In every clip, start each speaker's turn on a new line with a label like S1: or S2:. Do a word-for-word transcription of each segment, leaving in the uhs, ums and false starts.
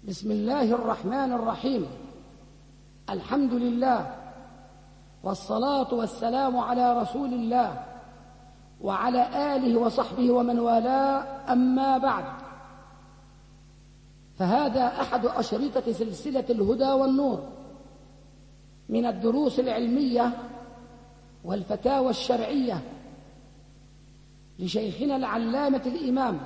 S1: بسم الله الرحمن الرحيم. الحمد لله والصلاة والسلام على رسول الله وعلى آله وصحبه ومن والاه، أما بعد، فهذا أحد أشرطة سلسلة الهدى والنور من الدروس العلمية والفتاوى الشرعية لشيخنا العلامة الإمام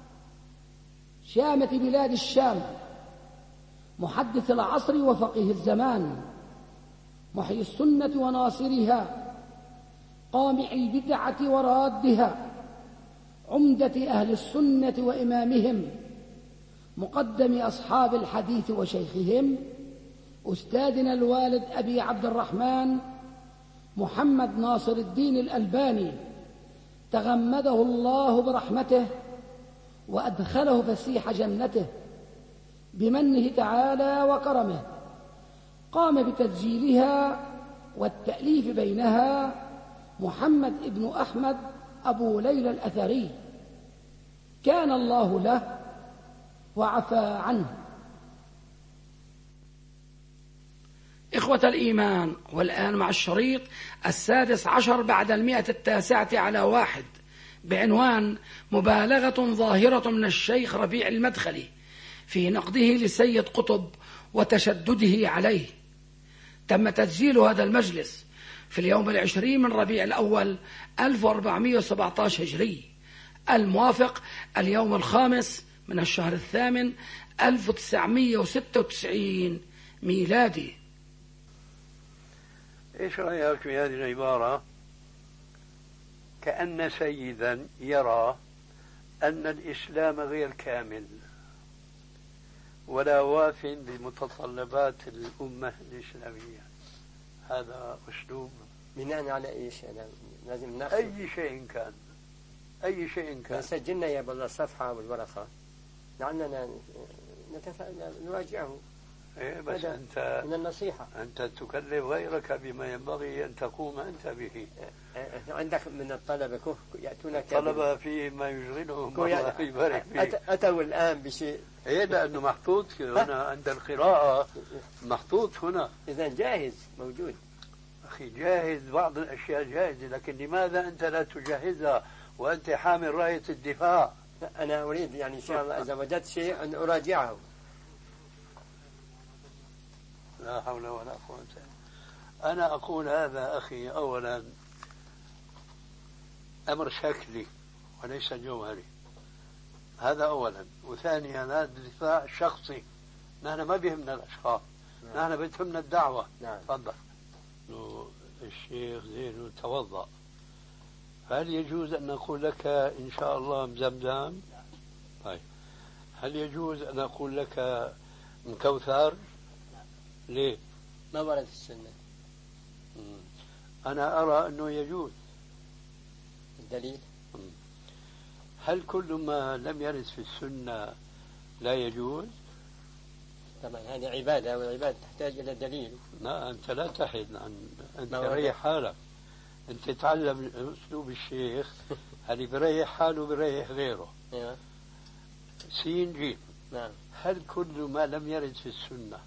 S1: شامة بلاد الشام، محدث العصر وفقيه الزمان، محيي السنة وناصرها، قامع البدعة ورادها، عمدة أهل السنة وإمامهم، مقدم أصحاب الحديث وشيخهم، أستاذنا الوالد أبي عبد الرحمن محمد ناصر الدين الألباني، تغمده الله برحمته وأدخله فسيح جنته بمنه تعالى وكرمه. قام بتسجيلها والتأليف بينها محمد ابن أحمد أبو ليلى الأثري، كان الله له وعفى عنه. إخوة الإيمان، والآن مع الشريط السادس عشر بعد المئة التاسعة على واحد بعنوان مبالغة ظاهرة من الشيخ ربيع المدخلي في نقده لسيد قطب وتشدده عليه. تم تسجيل هذا المجلس في اليوم العشرين من ربيع الأول ألف وأربعمائة وسبعة عشر هجري، الموافق اليوم الخامس من الشهر الثامن ألف وتسعمائة وستة وتسعين ميلادي.
S2: إيش رأيك في هذه العبارة؟ كأن سيدا يرى أن الإسلام غير كامل ولا واف بمتطلبات الأمة الإسلامية. هذا أسلوب
S3: بناء على أي شيء؟ لازم ناخذ
S2: أي شيء كان، أي شيء كان.
S3: سجلنا يا بالله الصفحة والورقة لعلنا نراجعه.
S2: إيه بس أنت
S3: من النصيحة
S2: أنت تكلف غيرك بما ينبغي أن تقوم أنت به.
S3: عندك من الطلبة يأتونك
S2: طلبة فيه ما يشغلهم، الله يبارك فيك.
S3: أتوا الآن بشيء
S2: إيه لأنه محطوط هنا عند القراءة، محطوط هنا.
S3: إذا جاهز موجود
S2: أخي، جاهز، بعض الأشياء جاهزة، لكن لماذا أنت لا تجهزها وأنت حامل راية الدفاع؟
S3: أنا أريد يعني إن شاء الله إذا وجدت شيء أن أراجعه.
S2: لا حول ولا قوة. أنا أقول هذا أخي أولا أمر شكلي وليس جوهري، هذا أولا. وثانيا هذا دفاع شخصي، نحن ما بيهمنا الأشخاص، نحن بتهمنا الدعوة.
S3: نعم.
S2: تفضل. الشيخ زين توضأ، هل يجوز أن نقول لك إن شاء الله مزمزم؟ طيب، هل يجوز أن أقول لك مكوثر؟ ليه؟
S3: ما ورد في السنة.
S2: أنا أرى أنه يجوز.
S3: الدليل؟
S2: هل كل ما لم يرد في السنة لا يجوز؟
S3: طبعا هذه عبادة، والعبادة تحتاج إلى دليل.
S2: لا، أنت لا تحد عن أنت ريح حالك، أنت تعلم أسلوب الشيخ اللي بريح حاله بريح غيره. سين جيم.
S3: نعم.
S2: هل كل ما لم يرد في السنة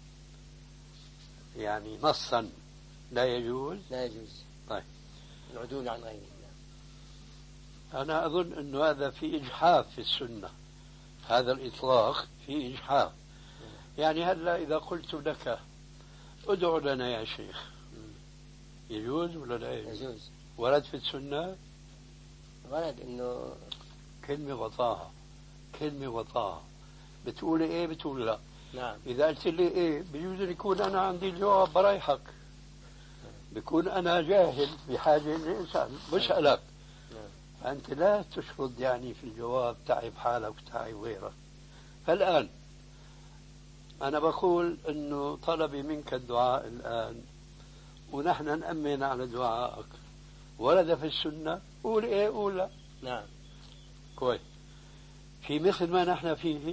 S2: يعني نصا لا يجوز؟
S3: لا يجوز.
S2: طيب،
S3: العدول عن غير الله.
S2: أنا أظن أن هذا في إجحاف في السنة، هذا الإطلاق في إجحاف. يعني هلا إذا قلت لك ادعو لنا يا شيخ، يجوز ولا لا يجوز؟
S3: يجوز.
S2: ورد في السنة؟
S3: ورد إنه
S2: كلمة غطاها، كلمة غطاها، بتقول إيه بتقول لا.
S3: نعم.
S2: إذا قلت لي إيه بيجوز يكون أنا عندي الجواب بريحك، بكون أنا جاهل بحاجة للإنسان بسألك.
S3: نعم.
S2: أنت لا تشرد يعني في الجواب، تعب حالك وتعب غيرك. فالآن أنا بقول أنه طلبي منك الدعاء الآن ونحن نأمن على دعائك، ورد في السنة، قول إيه قول لا.
S3: نعم.
S2: كويس. في مثل ما نحن فيه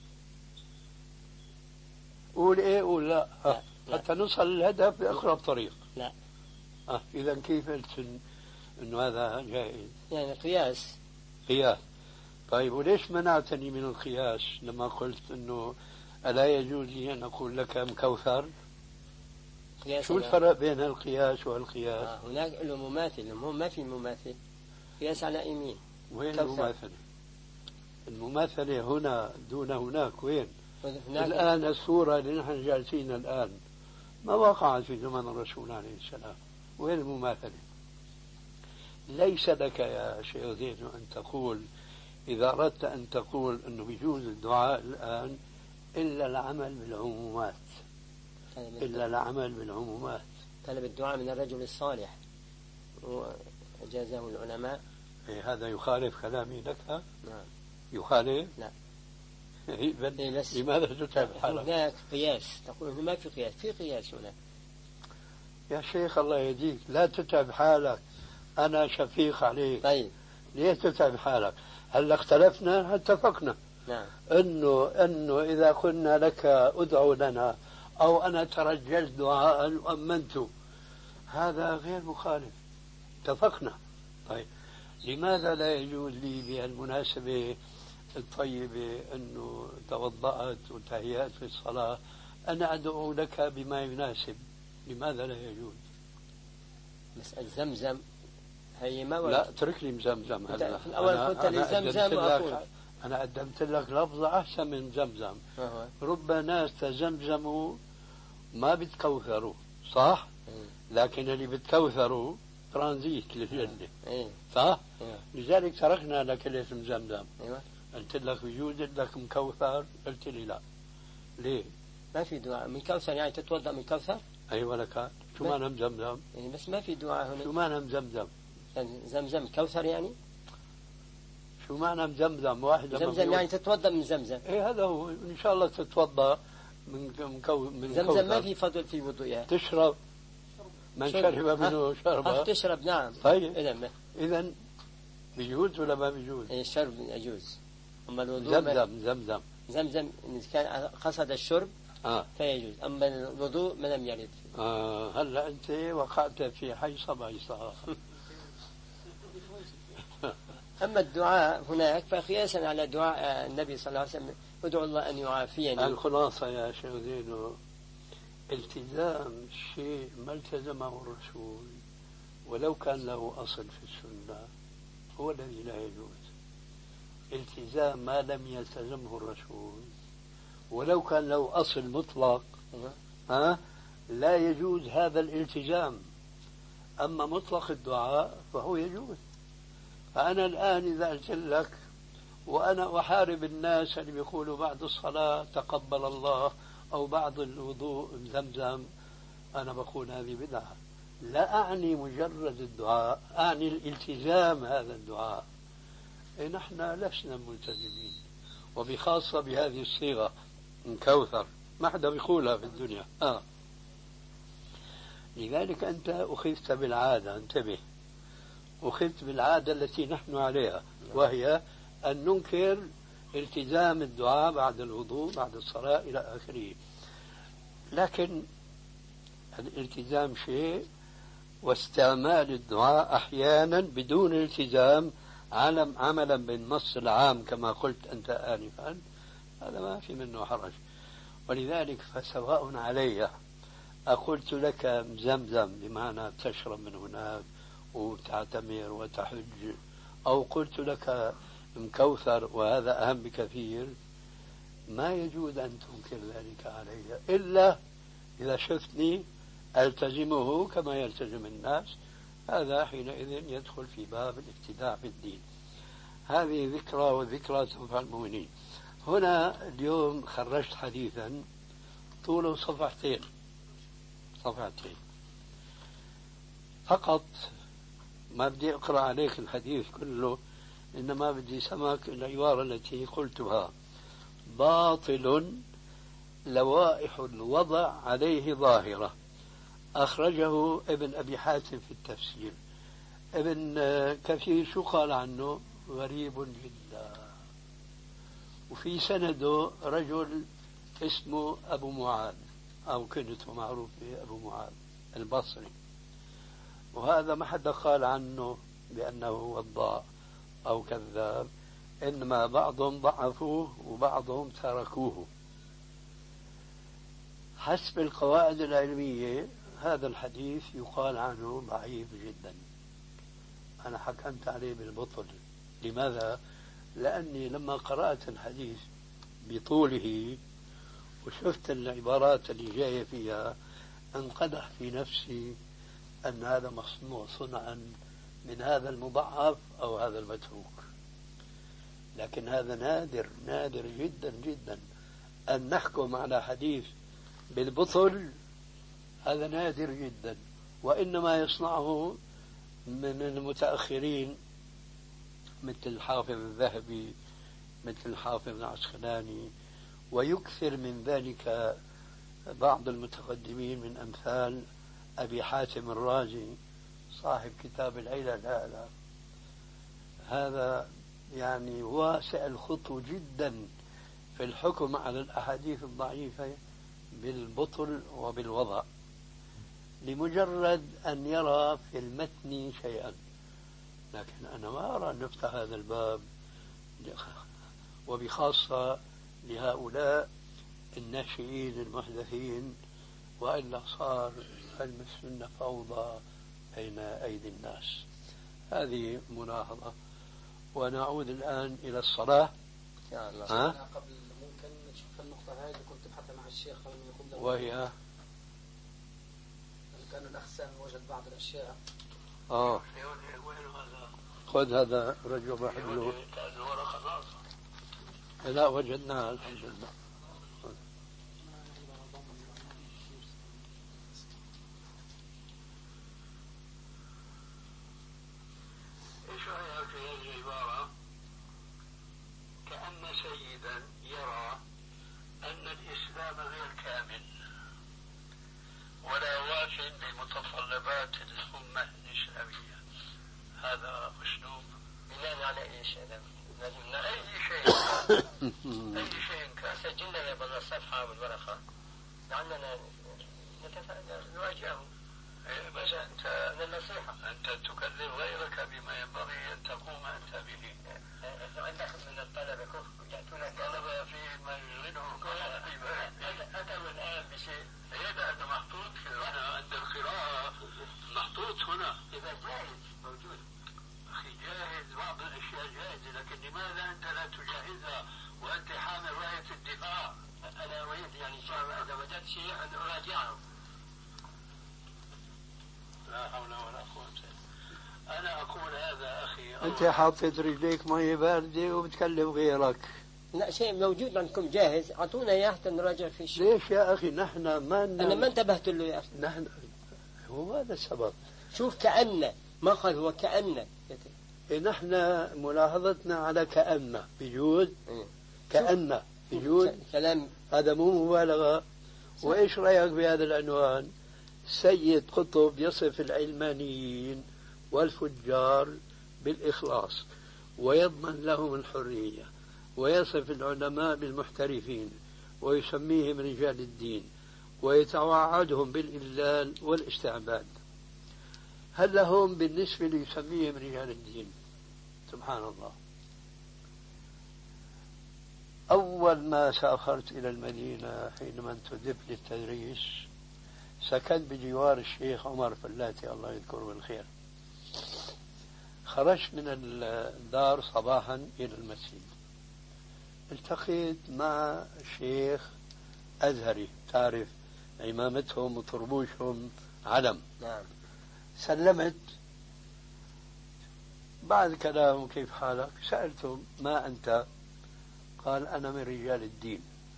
S2: قول إيه قول لا, لا. حتى نوصل للهدف بأقرب طريق.
S3: لا.
S2: أه. إذا كيف قلت إنه هذا جائز؟
S3: يعني قياس.
S2: قياس. طيب، وليش منعتني من القياس لما قلت إنه ألا يجوز لي أن أقول لك مكوثر؟ شو
S3: على...
S2: الفرق بين القياس والقياس؟
S3: آه هناك له مماثل، هم ما في مماثل. قياس على يمين.
S2: وين المماثلة؟ المماثلة هنا دون هناك. وين؟ هناك الآن السورة اللي نحن جالسين الآن ما وقعت في زمن الرسول عليه السلام. وين المماثلة؟ ليس لك يا شيخ زين أن تقول إذا أردت أن تقول أنه يجوز الدعاء الآن إلا العمل بالعمومات، إلا العمل بالعمومات.
S3: طلب الدعاء من الرجل الصالح وأجازه العلماء.
S2: إيه هذا يخالف كلامي لك؟
S3: نعم.
S2: يخالف؟
S3: لا.
S2: إيه بس لماذا تتعب حالك؟
S3: هناك قياس، تقول ما في قياس، في قياس هناك.
S2: يا شيخ الله يهديك لا تتعب حالك، أنا شفيق عليك.
S3: طيب
S2: ليه تتعب حالك؟ هلا اختلفنا اتفقنا.
S3: نعم. انه
S2: انه اذا قلنا لك ادعو لنا او انا ترجلت دعاء وامنت هذا غير مخالف، اتفقنا. طيب لماذا لا يجوز لي بهالمناسبة الطيبة انه توضأت وتهيأت في الصلاة انا ادعو لك بما يناسب؟ لماذا لا يجوز؟
S3: مسألة زمزم هي ما
S2: لا اترك لي زمزم. هلا
S3: في الأول قلت لي زمزم وأقول
S2: أنا قدمت لك لفظة أحسن من زمزم.
S3: أه.
S2: رب ناس تزمزموا ما بتكوثروا صح؟
S3: م.
S2: لكن اللي بتكوثروا ترانزيت للجنة.
S3: إيه.
S2: صح؟
S3: إيه.
S2: لذلك تركنا لك اسم زمزم.
S3: أيوة.
S2: قلت لك بيجوز لك مكوثر، قلت لي لا. ليه؟
S3: ما في دعاء من كوثر، يعني تتوضأ من كوثر؟
S2: أيوة لك. شو معنى مزمزم؟
S3: يعني بس ما في دعاء هنا.
S2: شو معنى مزمزم؟
S3: زمزم كوثر يعني؟
S2: شو معنى مزمزم؟ واحد
S3: زمزم يعني تتوضأ من زمزم.
S2: ايه هذا هو، ان شاء الله تتوضأ من مكو من
S3: زمزم
S2: كوثر.
S3: ما في فضل في وضوئها.
S2: تشرب من شرب منه شرب.
S3: تشرب نعم.
S2: طيب
S3: اذا
S2: اذا بيجوز ولا ما بيجوز؟
S3: ايه الشرب يجوز. اما الوضوء
S2: زمزم زمزم
S3: زمزم إن كان قصد الشرب
S2: آه.
S3: فيجوز، اما الوضوء ما لم يرد.
S2: آه هلا انت وقعت في حيصة بيصة.
S3: أما الدعاء هناك فقياسا على دعاء النبي صلى الله عليه وسلم ادعو الله أن يعافيني.
S2: الخلاصة يا شيخ زينو التزام شيء ما التزمه الرسول ولو كان له أصل في السنة هو الذي لا يجوز. التزام ما لم يلتزمه الرسول ولو كان له أصل مطلق ها لا يجوز هذا الالتزام. أما مطلق الدعاء فهو يجوز. فأنا الآن إذا قلت لك وأنا أحارب الناس اللي بيقولوا بعد الصلاة تقبل الله أو بعد الوضوء زمزم، أنا بقول هذه بدعة. لا أعني مجرد الدعاء، أعني الالتزام هذا الدعاء. إيه نحن لسنا ملتزمين، وبخاصة بهذه الصيغة من كوثر ما حدا بيقولها في الدنيا. آه. لذلك أنت أخذت بالعادة، انتبه، أخذت بالعادة التي نحن عليها وهي أن ننكر التزام الدعاء بعد الوضوء بعد الصلاة إلى آخره. لكن الالتزام شيء واستعمال الدعاء أحيانا بدون التزام عملا بالنص العام كما قلت أنت آنفا هذا ما في منه حرج. ولذلك فسواء علي أقلت لك زمزم بمعنى تشرب من هناك وتعتمر وتحج أو قلت لك مكوثر وهذا أهم بكثير، ما يجوز أن تنكر ذلك علي إلا إذا شفتني ألتزمه كما يلتزم الناس، هذا حينئذ يدخل في باب الابتداع في الدين. هذه ذكرى وذكرى تنفع المؤمنين. هنا اليوم خرجت حديثا طوله صفحتين صفحتين فقط، ما بدي أقرأ عليك الحديث كله إنما بدي سمك العبارة التي قلتها: باطل لوائح الوضع عليه ظاهرة. أخرجه ابن أبي حاتم في التفسير. ابن كثير شو قال عنه؟ غريب جدا، وفي سنده رجل اسمه أبو معاذ أو كنته معروف أبو معاذ البصري، وهذا ما حدا قال عنه بأنه وضاع أو كذاب، إنما بعضهم ضعفوه وبعضهم تركوه. حسب القواعد العلمية هذا الحديث يقال عنه ضعيف جدا. أنا حكمت عليه بالبطل. لماذا؟ لأني لما قرأت الحديث بطوله وشفت العبارات اللي جاية فيها انقدح في نفسي أن هذا مصنوع صنعا من هذا المضعف أو هذا المتروك. لكن هذا نادر نادر جدا جدا أن نحكم على حديث بالبطل. هذا نادر جدا، وإنما يصنعه من المتأخرين مثل الحافظ الذهبي مثل الحافظ العسقلاني، ويكثر من ذلك بعض المتقدمين من أمثال أبي حاتم الرازي صاحب كتاب العلل. هذا هذا يعني واسع الخطو جدا في الحكم على الأحاديث الضعيفة بالبطل وبالوضع لمجرد أن يرى في المتن شيئا. لكن أنا ما أرى أن نفتح هذا الباب، وبخاصة لهؤلاء الناشئين المحدثين، وإلا صار علم السنة فوضى بين أيدي الناس. هذه ملاحظة. ونعود الآن إلى الصلاة.
S1: يا الله. ها؟ قبل ممكن نشوف النقطة هذه اللي كنت بحثها مع الشيخ قبل ما يقول،
S2: وهي
S1: كان الأخ سامي وجد بعض الأشياء.
S2: آه خذ هذا رجل محلو. لا وجدناها الحمد لله.
S4: ايش رايك في هذه العبارة؟ كأن سيدا يرى أن الإسلام غير كامل ولا واف بمتطلبات الأمة الإسلامية. هذا أسلوب بناء على ايش؟ هذا لازم أي شيء أي شيء كان سجلنا يا بلا الصفحة والورقة لعلنا نواجهه. بس أنت النصيحة أنت تكلم غيرك بما ينبغي أن تقوم أنت به. عندك من الطلبة يأتونك طلبة في ما يشغلهم أتوا الآن بشيء هذا محطوط هنا عند القراءة محطوط هنا. إذا جاهز موجود أخي جاهز، بعض الأشياء جاهزة، لكن لماذا أنت لا تجهزها وأنت حامل راية الدفاع؟ أنا أريد يعني إذا وجدت شيء أن أراجعه. لا حول ولا قوة. أنا أقول هذا أخي
S2: أنت حاطط رجليك مية باردة وبتكلم غيرك.
S3: لا شيء موجود عندكم جاهز، أعطونا إياه حتى نراجع في شيء.
S2: ليش يا أخي نحن ما
S3: أنا ما انتبهت له يا أخي.
S2: نحن هو هذا السبب.
S3: شوف كأن ما قال هو كأن.
S2: نحن ملاحظتنا على كأن بجود كأن بجود
S3: كلام
S2: هذا مو مبالغة. وإيش رأيك بهذا العنوان؟ سيد قطب يصف العلمانيين والفجار بالإخلاص ويضمن لهم الحرية، ويصف العلماء بالمحترفين ويسميهم رجال الدين ويتوعدهم بالإذلال والاستعباد. هل لهم بالنسبة ليسميهم رجال الدين؟ سبحان الله. أول ما سافرت إلى المدينة حينما انتدبت للتدريس سكنت بجوار الشيخ عمر فلاتي الله يذكره بالخير. خرجت من الدار صباحا إلى المسجد، التقيت مع شيخ أزهري، تعرف عمامتهم وطربوشهم علم.
S3: نعم.
S2: سلمت، بعد كلام كيف حالك سألته ما أنت؟ قال أنا من رجال الدين.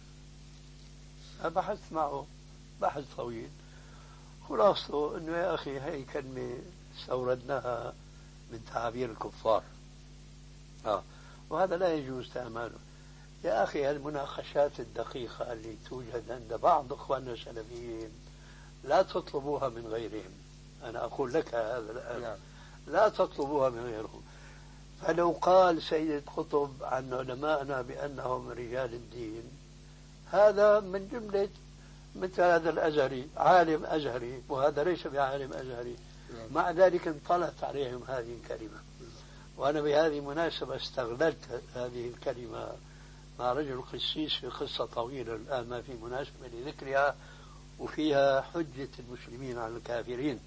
S2: بحثت معه بحث طويل، خلاصته أنه يا أخي هاي كلمة استوردناها من تعابير الكفار، آه. وهذا لا يجوز استعماله. يا أخي المناقشات الدقيقة اللي توجد عند بعض إخواننا السلفيين لا تطلبوها من غيرهم. أنا أقول لك هذا الآن، لا تطلبوها من غيرهم. فلو قال سيد قطب عن علمائنا بأنهم رجال الدين، هذا من جملة مثل هذا الأزهري عالم أزهري وهذا ليس بعالم أزهري، مع ذلك انطلت عليهم هذه الكلمة. وأنا بهذه المناسبة استغللت هذه الكلمة مع رجل قسيس في قصة طويلة الآن ما في مناسبة لذكرها، وفيها حجة المسلمين على الكافرين.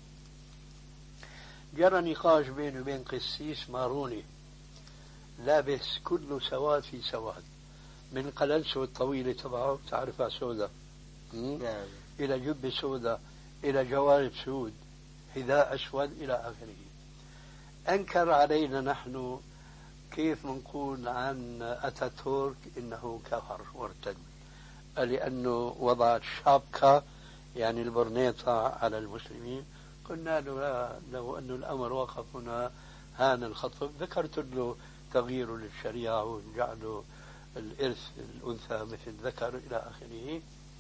S2: جرى نقاش بيني وبين قسيس ماروني لابس كله سواد في سواد، من قلنسه الطويلة تبعه تعرفها سوداء
S3: نعم.
S2: إلى جبة سوداء إلى جوارب سود حذاء أسود إلى آخره. أنكر علينا نحن كيف منقول عن أتاتورك إنه كفر وارتد، لأنه وضع الشابكة يعني البرنيطة على المسلمين. قلنا له لا، لو أن الأمر وقف هنا هان الخطب. ذكرت له تغيير للشريعة وجعله الإرث الأنثى مثل ذكر إلى آخره.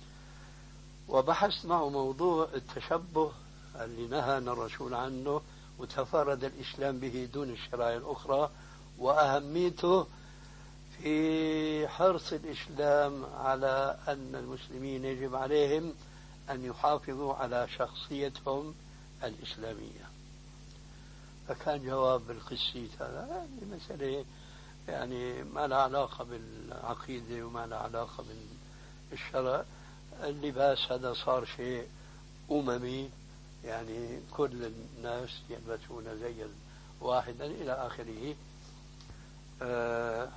S2: وبحثت معه موضوع التشبه اللي نهانا الرسول عنه وتفرد الإسلام به دون الشرائع الأخرى، وأهميته في حرص الإسلام على أن المسلمين يجب عليهم أن يحافظوا على شخصيتهم الإسلامية. فكان جواب القسيس هذا يعني مسألة يعني ما لها علاقة بالعقيدة وما لها علاقة بالشرع. اللباس هذا صار شيء أممي، يعني كل الناس يلبسون زيا واحدا إلى آخره. آه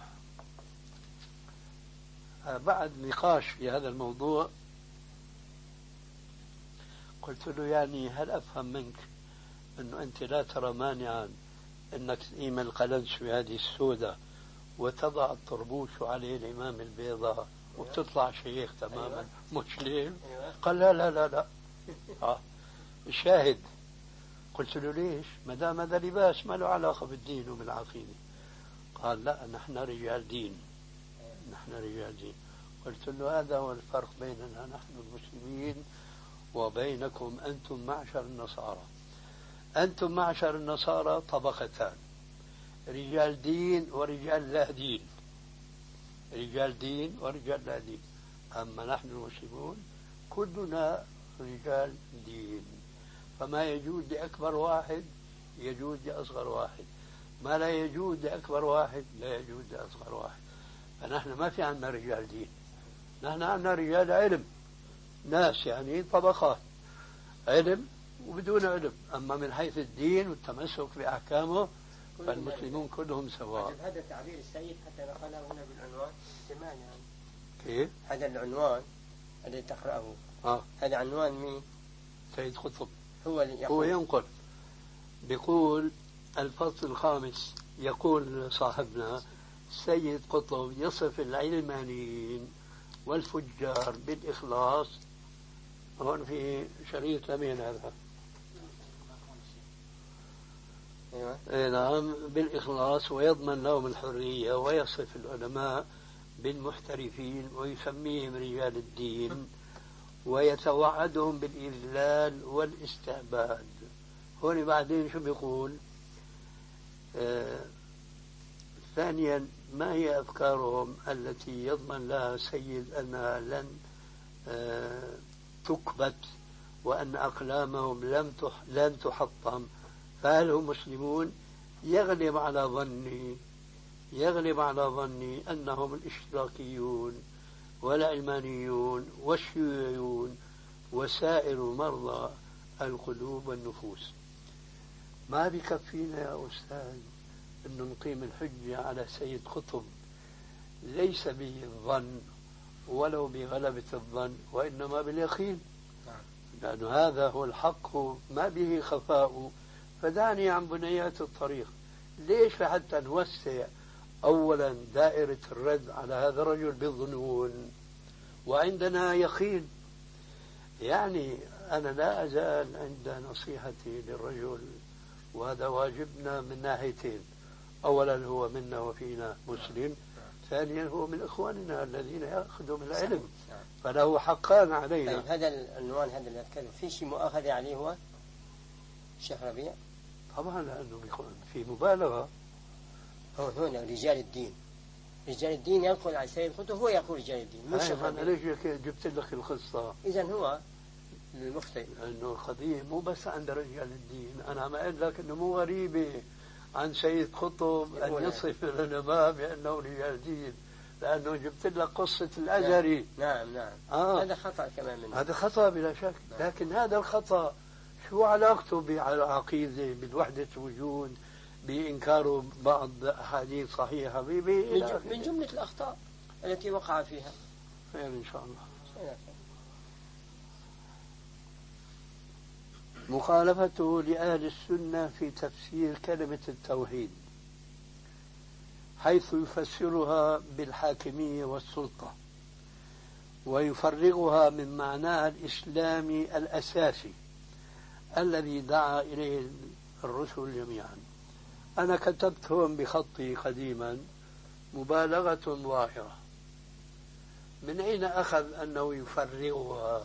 S2: بعد نقاش في هذا الموضوع قلت له يعني هل أفهم منك أنه أنت لا ترى مانعا أنك تقيم القلنسوة هذه السوداء وتضع الطربوش عليه الإمام البيضاء وتطلع شيخ تماما مسلم؟ قال لا لا لا لا. آه. الشاهد قلت له ليش؟ ما دام هذا لباس ما له علاقة بالدين وبالعقيدة. قال لا، نحن رجال دين، نحن رجال دين. قلت له هذا هو الفرق بيننا نحن المسلمين وبينكم أنتم معشر النصارى. أنتم معشر النصارى طبقتان، رجال دين ورجال لا دين، رجال دين ورجال لا دين. أما نحن المسلمون كلنا رجال دين، فما يجوز لأكبر واحد يجوز لأصغر واحد، ما لا يجوز لأكبر واحد لا يجوز لأصغر واحد. فنحن ما في عنا رجال دين، نحن عنا رجال علم، ناس يعني طبقات، علم وبدون علم. أما من حيث الدين والتمسك بأحكامه فالمسلمون كلهم سواء.
S3: هذا تعبير السيد حتى نقله هنا بالعنوان سمعنا يعني.
S2: كيف؟
S3: هذا العنوان الذي تقرأه
S2: آه.
S3: هذا عنوان مين؟
S2: سيد قطب.
S3: هو اللي
S2: هو ينقل بيقول الفصل الخامس، يقول صاحبنا سيد قطب يصف العلمانيين والفجار بالإخلاص. هون في شريط لمين هذا؟
S3: أيوة.
S2: نعم، بالإخلاص ويضمن لهم الحرية، ويصف العلماء بالمحترفين ويسميهم رجال الدين ويتوعدهم بالإذلال والاستعباد. هون بعدين شو بيقول؟ آه ثانيا، ما هي أفكارهم التي يضمن لها سيد أنها لن آه تكبت وأن أقلامهم لم تح لن تحطم؟ فهل هم مسلمون؟ يغلب على ظني يغلب على ظني أنهم الاشتراكيون والعلمانيون والشيوعيون وسائر مرضى القلوب والنفوس. ما بكفينا يا أستاذ أن نقيم الحجة على سيد قطب ليس به الظن ولو بغلبة الظن، وإنما باليقين، لأن هذا هو الحق ما به خفاء. فدعني عن بنيات الطريق. ليش حتى نوسع أولا دائرة الرد على هذا الرجل بالظنون وعندنا يقين؟ يعني أنا لا أزال عند نصيحتي للرجل، وهذا واجبنا من ناحيتين. أولا هو منا وفينا مسلم، ثانيا هو من إخواننا الذين يأخذوا من العلم، فله حقان علينا.
S3: طيب هذا العنوان هذا اللي أتكلم في شيء مؤاخذة عليه هو شيخ ربيع؟
S2: طبعا لأنه بيكون في مبالغة.
S3: هو هنا رجال الدين، رجال الدين ينقل عن سيد قطب، هو يقول رجال الدين مش شيخ
S2: ربيع. أنا ليش جبت لك القصة؟
S3: إذن هو المخطئ،
S2: لأنه القضية مو بس عند رجال الدين. أنا عم أقول لك أنه مو غريبة عن سيد قطب أن يصف العلماء بأنه رجال دين، لأنه جبت لك قصة الأزهري.
S3: نعم نعم
S2: آه.
S3: هذا خطأ كمان منه.
S2: هذا خطأ بلا شك. نعم. لكن هذا الخطأ شو علاقته بالعقيدة، بالوحدة الوجود، بإنكار بعض أحاديث صحيحة؟
S3: من جملة الأخطاء التي وقع فيها.
S2: خير إن شاء الله. مخالفته لأهل السنة في تفسير كلمة التوحيد، حيث يفسرها بالحاكمية والسلطة ويفرغها من معناها الإسلامي الأساسي الذي دعا إليه الرسل جميعا. أنا كتبت هون بخطي قديما مبالغة ظاهرة. من أين أخذ أنه يفرغها؟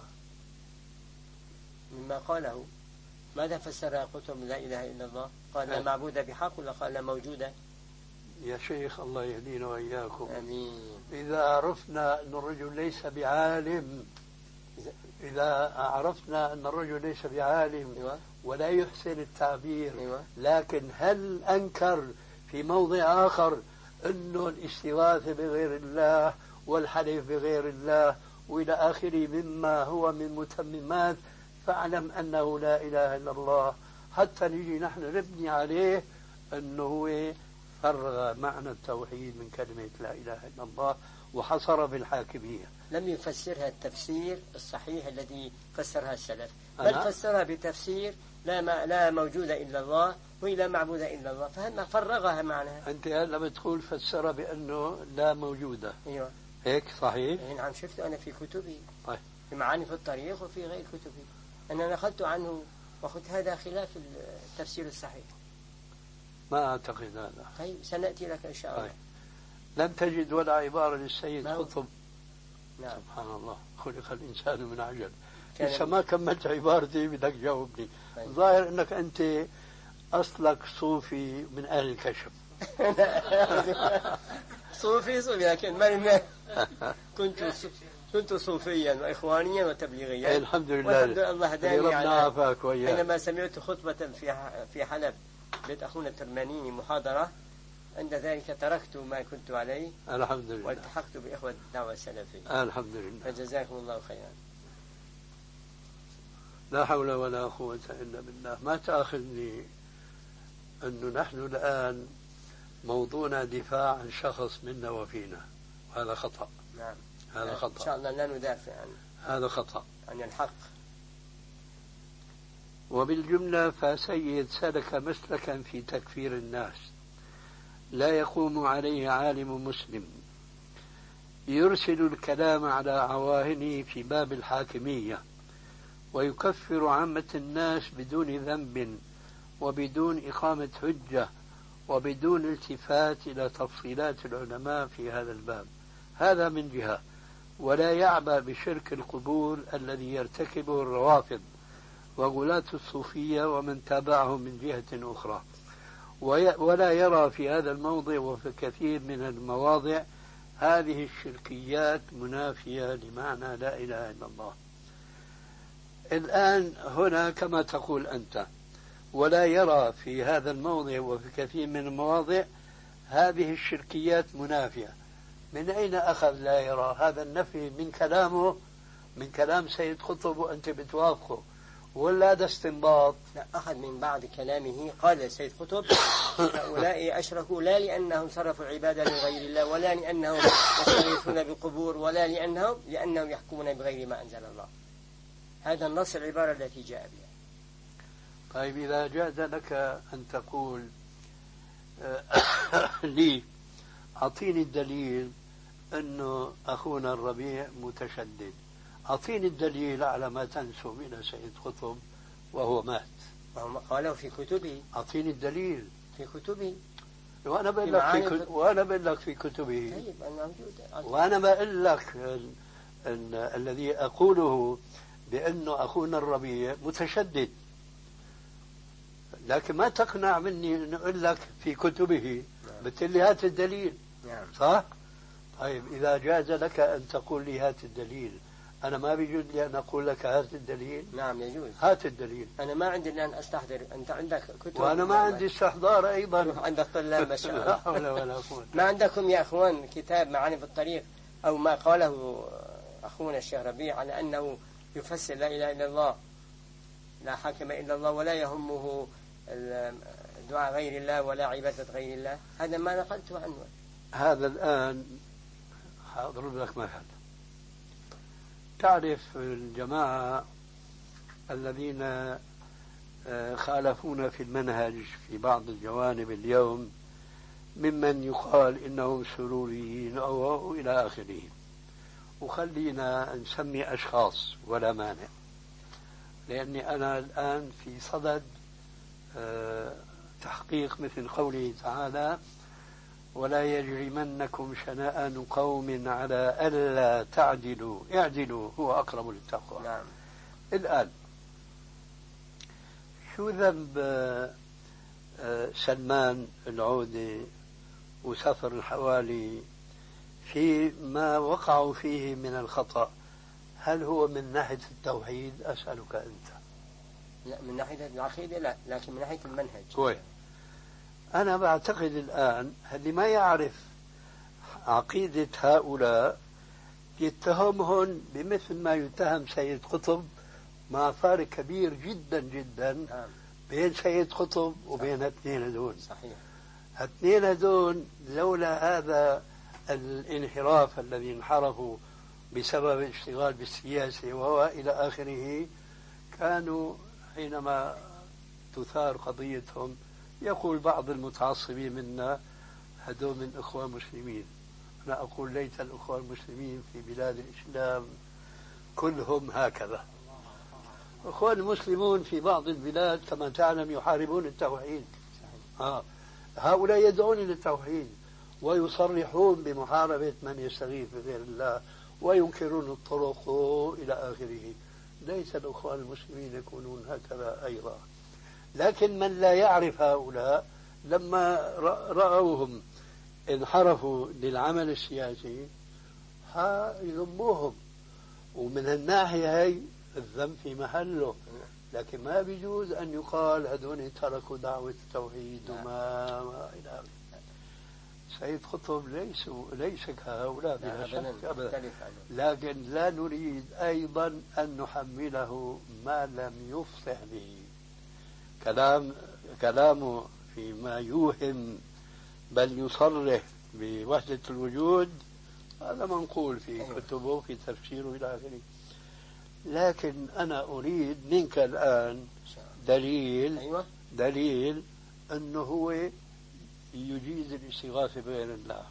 S3: مما قاله. ماذا فسرها؟ قلتم لا إله إلا الله، قال لا معبود بحق ولا قال لا موجودة؟
S2: يا شيخ الله يهدينا وإياكم.
S3: آمين.
S2: إذا عرفنا أن الرجل ليس بعالم، إذا عرفنا أن الرجل ليس بعالم
S3: أيوة.
S2: ولا يحسن التعبير،
S3: أيوة.
S2: لكن هل أنكر في موضع آخر أنه الاستغاثة بغير الله والحلف بغير الله وإلى آخره مما هو من متممات، فاعلم أنه لا إله إلا الله، حتى نجي نحن نبني عليه أنه هو فرغ معنى التوحيد من كلمة لا إله إلا الله وحصر بالحاكمية.
S3: لم يفسرها التفسير الصحيح الذي فسرها السلف، بل فسرها بتفسير لا ما لا موجود إلا الله ولا معبود إلا الله، فهم فرغها معناها.
S2: أنت هلا بتقول فسرها بأنه لا موجودة.
S3: أيوة.
S2: هيك صحيح؟
S3: نعم، شفته أنا في كتبي.
S2: طيب.
S3: في معاني في الطريق وفي غير كتبي، أنا نقلت عنه وقلت هذا خلاف التفسير الصحيح.
S2: ما أعتقد هذا.
S3: طيب سنأتي لك إن شاء الله.
S2: طيب. لم تجد ولا عبارة للسيد قطب.
S3: نعم.
S2: سبحان الله، خلق الإنسان من عجل. لسه ما كملت عبارتي بدك جاوبني. طيب. ظاهر أنك أنت أصلك صوفي من أهل الكشف.
S3: صوفي صوفي لكن ما كنت كنت صوفيا وإخوانيا وتبليغيا.
S2: الحمد لله.
S3: والحمد لله الله هداني على
S2: حينما
S3: سمعت خطبة في في حلب بيت أخونا الترمانيني محاضرة، عند ذلك تركت ما كنت عليه
S2: الحمد لله
S3: والتحقت بإخوة الدعوة السلفية.
S2: الحمد لله.
S3: فجزاكم الله خيرا.
S2: لا حول ولا قوة إلا بالله. ما تأخذني أنه نحن الآن موضوعنا دفاع عن شخص منا وفينا، هذا خطأ.
S3: نعم
S2: هذا خطأ.
S3: إن شاء الله لا ندافع عنه.
S2: هذا خطأ
S3: عن الحق.
S2: وبالجملة فسيد سلك مسلكا في تكفير الناس لا يقوم عليه عالم مسلم، يرسل الكلام على عواهنه في باب الحاكمية ويكفر عامة الناس بدون ذنب وبدون إقامة حجة وبدون التفات إلى تفصيلات العلماء في هذا الباب. هذا من جهة. ولا يعبأ بشرك القبور الذي يرتكبه الروافض وغلاة الصوفية ومن تابعهم من جهة أخرى. ولا يرى في هذا الموضع وفي كثير من المواضع هذه الشركيات منافية لمعنى لا إله إلا الله. الآن هنا كما تقول أنت، ولا يرى في هذا الموضع وفي كثير من المواضع هذه الشركيات منافية. من أين أخذ لا يرى هذا النفي؟ من كلامه، من كلام سيد قطب وأنت بتوافقه، ولا هذا استنباط؟
S3: لا، أخذ من بعض كلامه. قال سيد قطب هؤلاء أشركوا لا لأنهم صرفوا العبادة لغير الله ولا لأنهم يستغيثون بالقبور ولا لأنهم لأنهم يحكمون بغير ما أنزل الله. هذا النص العبارة التي جاء بها.
S2: طيب إذا جاز لك أن تقول لي أعطيني الدليل أنه أخونا الربيع متشدد، أعطيني الدليل على ما تنسب إلى سيد قطب وهو مات.
S3: قاله في كتبه.
S2: أعطيني الدليل
S3: في كتبه.
S2: وأنا بقول لك في كتب... وأنا بقول لك في كتبه.
S3: طيب أنا موجود.
S2: وأنا بقول لك ال... ال... الذي أقوله بأنه أخونا الربيع متشدد، لكن ما تقنع مني أن أقول لك في كتبه. نعم. بتقول لي هات الدليل.
S3: نعم.
S2: صح؟ طيب إذا جاز لك أن تقول لي هات الدليل، أنا ما بيجوز لي أن أقول لك هات الدليل.
S3: نعم يجوز.
S2: هات الدليل.
S3: أنا ما عندي الآن أستحضر، أنت عندك كتب.
S2: وأنا ما عندي استحضار أيضا.
S3: عندك طلاب ما شاء الله.
S2: لا حول ولا قوة.
S3: ما عندكم يا أخوان كتاب معاني في الطريق أو ما قاله أخونا الشيخ ربيع على أنه يفسر لا إله إلا الله، لا حاكم إلا الله، ولا يهمه دعاء غير الله ولا عبادة غير الله؟ هذا ما نقلته عنه.
S2: هذا الآن أضرب لك مثل. تعرف الجماعة الذين خالفون في المنهج في بعض الجوانب اليوم ممن يقال إنهم سروريين أو, أو إلى آخره، وخلينا نسمي أشخاص ولا مانع، لأني أنا الآن في صدد تحقيق مثل قوله تعالى: ولا يجرمنكم شنآن قوم على ألا تعدلوا اعدلوا هو أقرب للتقوى.
S3: نعم.
S2: الآن شو ذنب سلمان العودي وسفر الحوالي في ما وقعوا فيه من الخطأ؟ هل هو من ناحية التوحيد؟ أسألك أنت.
S3: لا، من ناحية العقيدة لا، لكن من ناحية المنهج.
S2: كويس. أنا بعتقد الآن اللي ما يعرف عقيدة هؤلاء يتهمهم بمثل ما يتهم سيد قطب، مع فارق كبير جدا جدا
S3: نعم.
S2: بين سيد قطب وبين الاثنين هذول.
S3: صحيح.
S2: الاثنين هذول لولا هذا الانحراف الذي انحرفوا بسبب الاشتغال بالسياسة وهو إلى آخره، كانوا حينما تثار قضيتهم يقول بعض المتعصبين منا هذول من إخوان مسلمين. أنا أقول ليت الإخوان المسلمين في بلاد الإسلام كلهم هكذا. إخوان المسلمون في بعض البلاد كما تعلم يحاربون التوحيد. آه. هؤلاء يدعون للتوحيد ويصرحون بمحاربة من يستغيث بغير الله وينكرون الطرق إلى آخره. ليس الإخوان المسلمين يكونون هكذا أيضا. لكن من لا يعرف هؤلاء لما رأوهم انحرفوا للعمل السياسي يذموهم، ومن الناحية هي الذنب في محله. لكن ما بيجوز أن يقال هذول تركوا دعوة التوحيد وما ما إلى آخره. سيد قطب ليس ليس كهؤلاء بلا شك أبدا، لكن لا نريد أيضا أن نحمله ما لم يفصح به. كلام كلامه فيما يوهم بل يصرح بوحدة الوجود هذا منقول في كتبه في تفسيره إلى آخره. لكن أنا أريد منك الآن دليل دليل أنه هو يجيز الاستغاثة بغير الله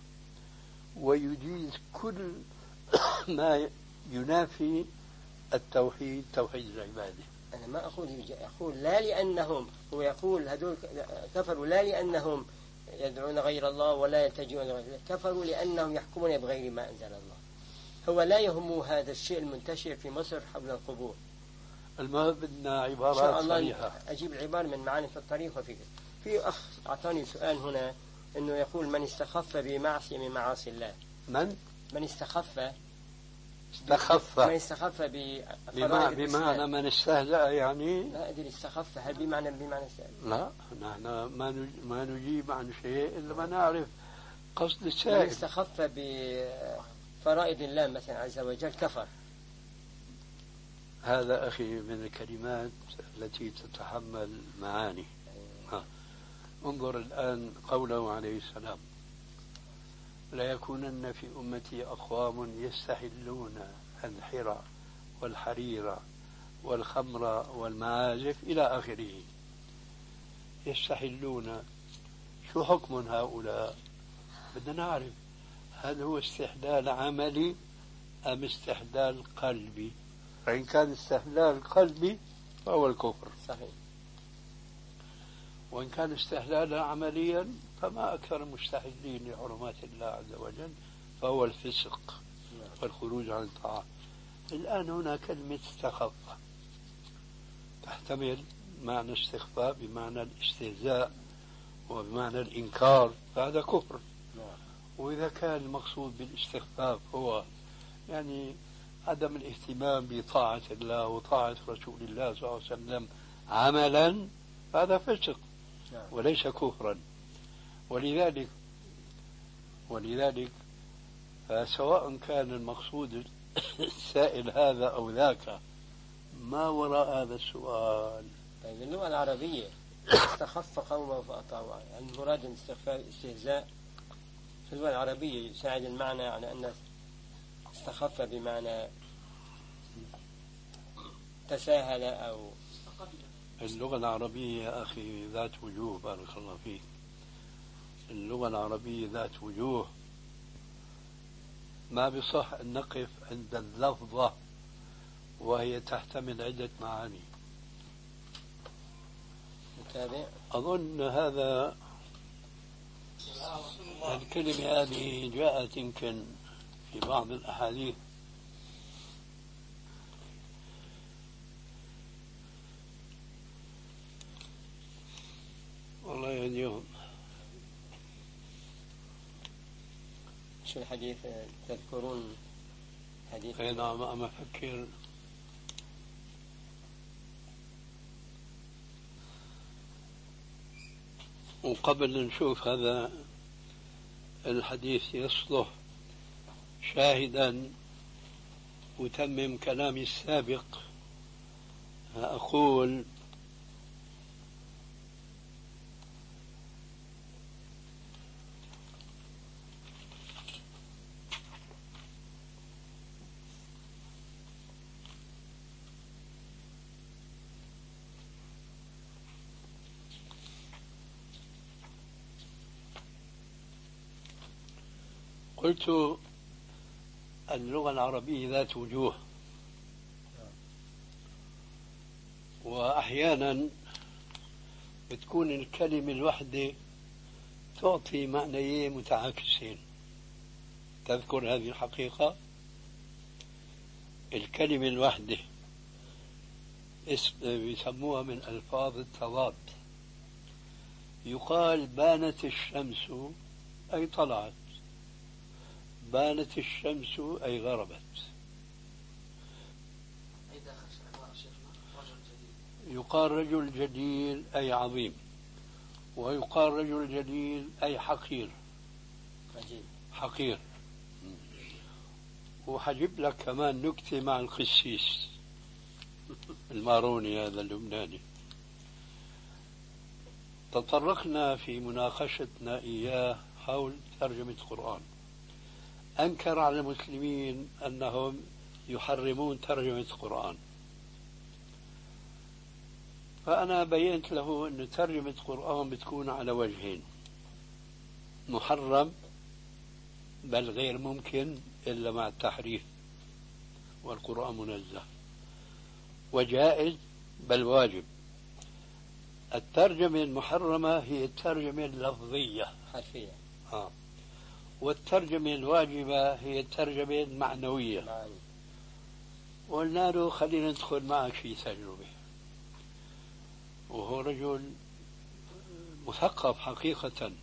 S2: ويجيز كل ما ينافي التوحيد، توحيد العبادة.
S3: أنا ما أقول أقول لا لأنهم، هو يقول هذول كفروا لا لأنهم يدعون غير الله ولا يلتجئون غير الله، كفروا لأنهم يحكمون بغير ما أنزل الله. هو لا يهمه هذا الشيء المنتشر في مصر حول القبور.
S2: المهم بدنا عبارات صريحة.
S3: أجيب العبارة من معاني في الطريق وفي في أخ أعطاني سؤال هنا إنه يقول من استخف بمعصية من معاصي الله.
S2: من؟
S3: من استخف
S2: استخف
S3: من استخف بفرائض
S2: بمعنى من استهزأ يعني؟
S3: لا أدري استخف هل بمعنى بمعنى استهزأ؟
S2: لا نحن ما ما نجيب عن شيء إلا ما نعرف قصد السائل.
S3: من استخف بفرائض الله مثلا عز وجل كفر.
S2: هذا أخي من الكلمات التي تتحمل معاني. ها. انظر الآن قوله عليه السلام: لا يكونن في أمتي أقوام يستحلون الحرى والحرير والخمر والمعازف إلى آخره. يستحلون، شو حكم هؤلاء؟ بدنا نعرف هل هو استحلال عملي أم استحلال قلبي؟ فإن كان استحلال قلبي فهو الكفر
S3: صحيح،
S2: وإن كان استحلالا عمليا فما أكثر المستحلين لحرمات الله عز وجل فهو الفسق والخروج عن الطاعة. الآن هنا كلمة استخف تحتمل معنى استخفاء بمعنى الاستهزاء وبمعنى الإنكار، فهذا كفر. وإذا كان المقصود بالاستخفاف هو يعني عدم الاهتمام بطاعة الله وطاعة رسول الله صلى الله عليه وسلم عملا، هذا فسق وليس كفرا. ولذلك ولذلك فسواء كان المقصود السائل هذا أو ذاك، ما وراء هذا السؤال؟
S3: طيب اللغة العربية استخف قومه فأطاعوا، يعني المراد الاستهزاء في اللغة العربية يساعد المعنى على أن استخف بمعنى تساهل أو.
S2: اللغة العربية يا أخي ذات وجوه، بارك الله فيك. اللغة العربية ذات وجوه، ما بصح أن نقف عند اللفظة وهي تحتمل عدة معاني.
S3: متابع.
S2: أظن هذا الكلمة هذه جاءت يمكن في بعض الأحاديث والله يهديهم.
S3: شو الحديث تذكرون حديث؟
S2: أي نعم، أما أفكر وقبل نشوف هذا الحديث يصلح شاهدا وتمم كلامي السابق، أقول قلت اللغة العربية ذات وجوه، وأحيانا بتكون الكلمة الواحدة تعطي معنيين متعاكسين. تذكر هذه الحقيقة؟ الكلمة الواحدة اسم يسموها من ألفاظ التضاد. يقال بانت الشمس أي طلعت، بانت الشمس أي غربت. يقال رجل جليل أي عظيم، ويقال رجل جليل أي حقير حقير. وحجيب لك كمان نكتة مع القسيس الماروني هذا اللبناني. تطرقنا في مناقشتنا إياه حول ترجمة القرآن. أنكر على المسلمين أنهم يحرمون ترجمة القرآن، فأنا بينت له أن ترجمة القرآن بتكون على وجهين: محرم بل غير ممكن إلا مع التحريف والقرآن منزه، وجائز بل واجب. الترجمة المحرمة هي الترجمة اللفظية
S3: حرفية،
S2: آه. والترجمة الواجبة هي الترجمة المعنوية. وقلنا له خلينا ندخل معك في تجربة، وهو رجل مثقف حقيقة،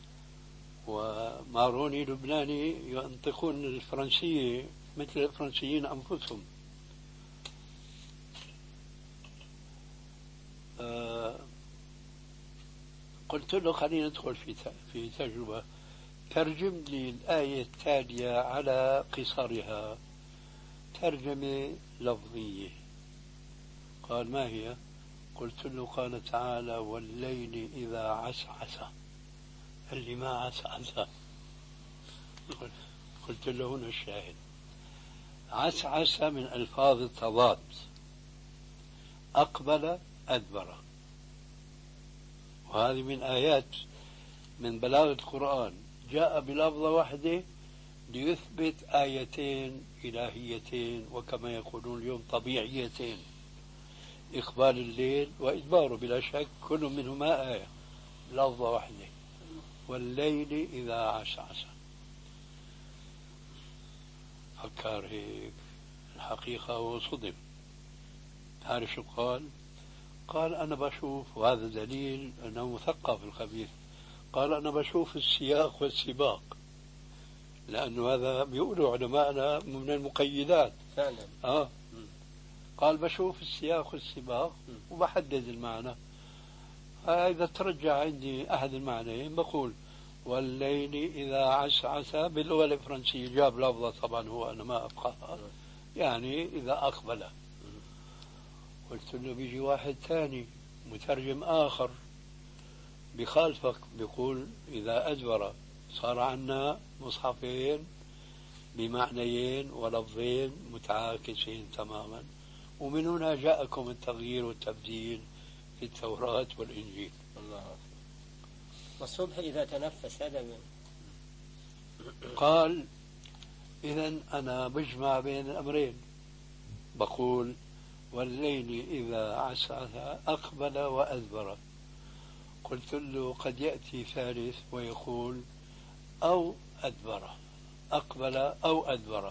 S2: وماروني لبناني ينطقون الفرنسية مثل الفرنسيين أنفسهم. آه قلت له خلينا ندخل في في تجربة، ترجم لي الآية التالية على قصرها ترجمة لفظية. قال ما هي؟ قلت له قال تعالى والليل إذا عسعس. قال لي ما عسعس؟ قلت له هنا الشاهد. عسعس من ألفاظ التضاد، أقبل أدبر، وهذه من آيات من بلاغة القرآن، جاء بلفظة واحدة ليثبت آيتين إلهيتين وكما يقولون اليوم طبيعيتين: إقبال الليل وإدباره، بلا شك كل منهما آية، لفظة واحدة: والليل إذا عسعس. فكر هيك الحقيقة هو صدم. تعرف شو قال؟ قال أنا بشوف، وهذا دليل أنه مثقف الخبيث، قال أنا بشوف السياق والسباق. لأنه هذا بيقولوا علماءنا من المقيدات
S3: فعلا.
S2: آه. قال بشوف السياق والسباق وبحدد المعنى. إذا ترجع عندي أحد المعنيين بقول والليل إذا عسعس باللغة الفرنسية، جاب لفظة طبعا هو أنا ما أفقهها، يعني إذا أقبل. قلت له بيجي واحد ثاني مترجم آخر بخالفك بيقول إذا أدبر. صار عنا مصحفين بمعنيين ولفظين متعاكسين تماما، ومن هنا جاءكم التغيير والتبديل في التوراة والإنجيل.
S3: الله أكبر. والصبح إذا تنفس هذا من...
S2: قال إذا أنا بجمع بين الأمرين، بقول والليل إذا عسعس أقبل وأدبر. قلت له قد يأتي ثالث ويقول أو أدبر، أقبل أو أدبر.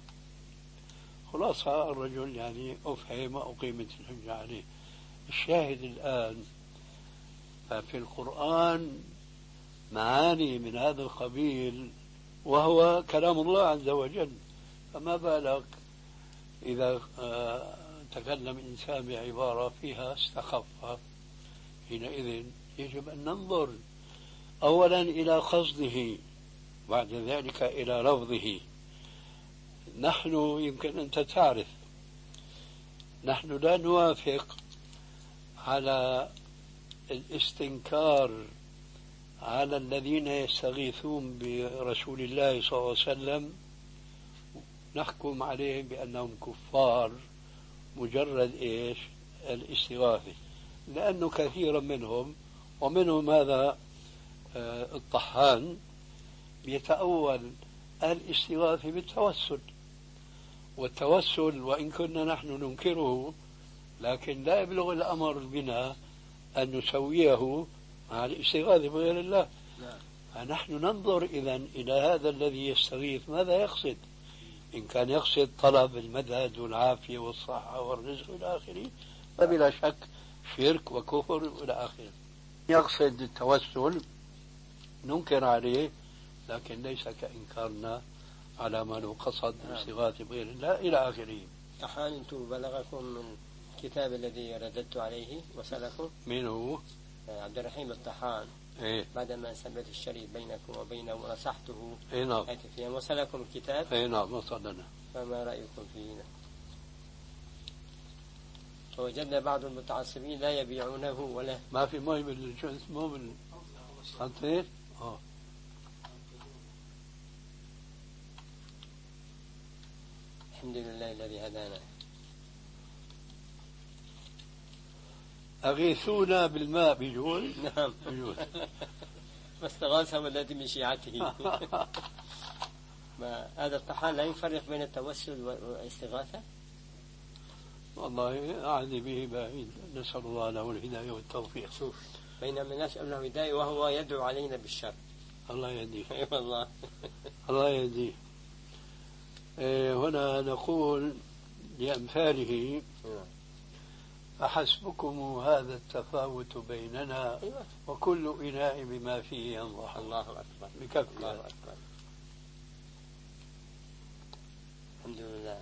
S2: خلاصة الرجل يعني أفهم وأقيمت الحجة عليه. الشاهد الآن ففي القرآن معاني من هذا القبيل وهو كلام الله عز وجل، فما بالك إذا تكلم إنسان بعبارة فيها استخف. حينئذ يجب أن ننظر أولا إلى قصده، بعد ذلك إلى لفظه. نحن يمكن أنت تعرف نحن لا نوافق على الاستنكار على الذين يستغيثون برسول الله صلى الله عليه وسلم، نحكم عليهم بأنهم كفار مجرد إيش الاستغاثة، لأنه كثيرا منهم ومنهم هذا الطحان بيتأول الاستغاثة بالتوسل. والتوسل وإن كنا نحن ننكره لكن لا يبلغ الأمر بنا أن نسويه مع الاستغاثة بغير الله. فنحن ننظر إذن إلى هذا الذي يستغيث ماذا يقصد. إن كان يقصد طلب المدد والعافية والصحة والرزق إلى آخره فبلا شك شرك وكفر إلى آخره. يقصد التوسل ننكر عليه لكن ليس كإنكارنا على ما لو قصد الاستغاثة بغير الله إلى آخره.
S3: أحانت بلغكم من الكتاب الذي رددت عليه وسلكم؟
S2: من هو؟
S3: عبد الرحيم الطحان.
S2: إيه؟
S3: بعدما ثبت الشريط بينكم وبينه ونصحته.
S2: إيه نعم.
S3: فيها وصلكم الكتاب؟
S2: إيه نعم وصلنا.
S3: فما رأيكم فيه؟ فوجدنا بعض المتعصبين لا يبيعونه ولا
S2: ما في مي بالجنس مو بال حطيت اه
S3: الحمد لله الذي هدانا.
S2: أغيثونا بالماء بيجوز؟
S3: نعم
S2: بيجوز.
S3: فاستغاثه الذي من شيعته. ما هذا الطحان لا يفرق بين التوسل والاستغاثة؟
S2: والله أعني به بعيد، نسأل الله له الهداية والتوفيق.
S3: شوف بينما نسأل له الهداية وهو يدعو علينا بالشر.
S2: الله يهديه.
S3: اي والله.
S2: الله يهديه. إيه هنا نقول لأمثاله فحسبكم هذا التفاوت بيننا وكل إناء بما فيه ينضح.
S3: الله أكبر.
S2: بكفي.
S3: الله أكبر. الحمد لله.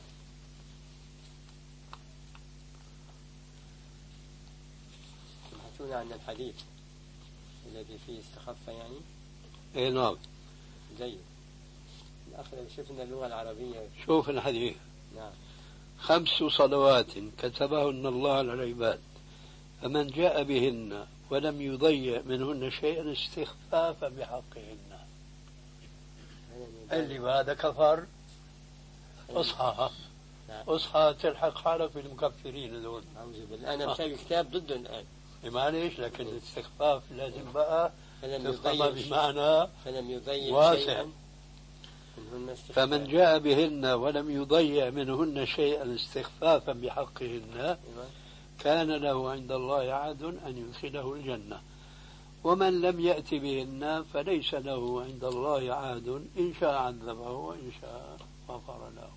S3: تبحثون عن الحديث الذي فيه استخف يعني؟
S2: اي نعم.
S3: جيد. الأخير شفنا اللغة العربية.
S2: شوف الحديث.
S3: نعم.
S2: خمس صلوات كتبهن الله على العباد فمن جاء بهن ولم يضيع منهن شيئا استخفافا بحقهن. اللي بهذا كفر اصحى اصحى تلحق حالك بالمكفرين دول.
S3: أنا مسوي كتاب ضده الآن.
S2: معليش لكن الاستخفاف لازم بقى
S3: تفهم
S2: بمعنى
S3: فلم يضيع
S2: واسع. فمن
S3: شيئا.
S2: جاء بهن ولم يضيع منهن شيئا استخفافا بحقهن كان له عند الله عهد أن يدخله الجنة ومن لم يأت بهن فليس له عند الله عهد إن شاء عذبه وإن شاء غفر له.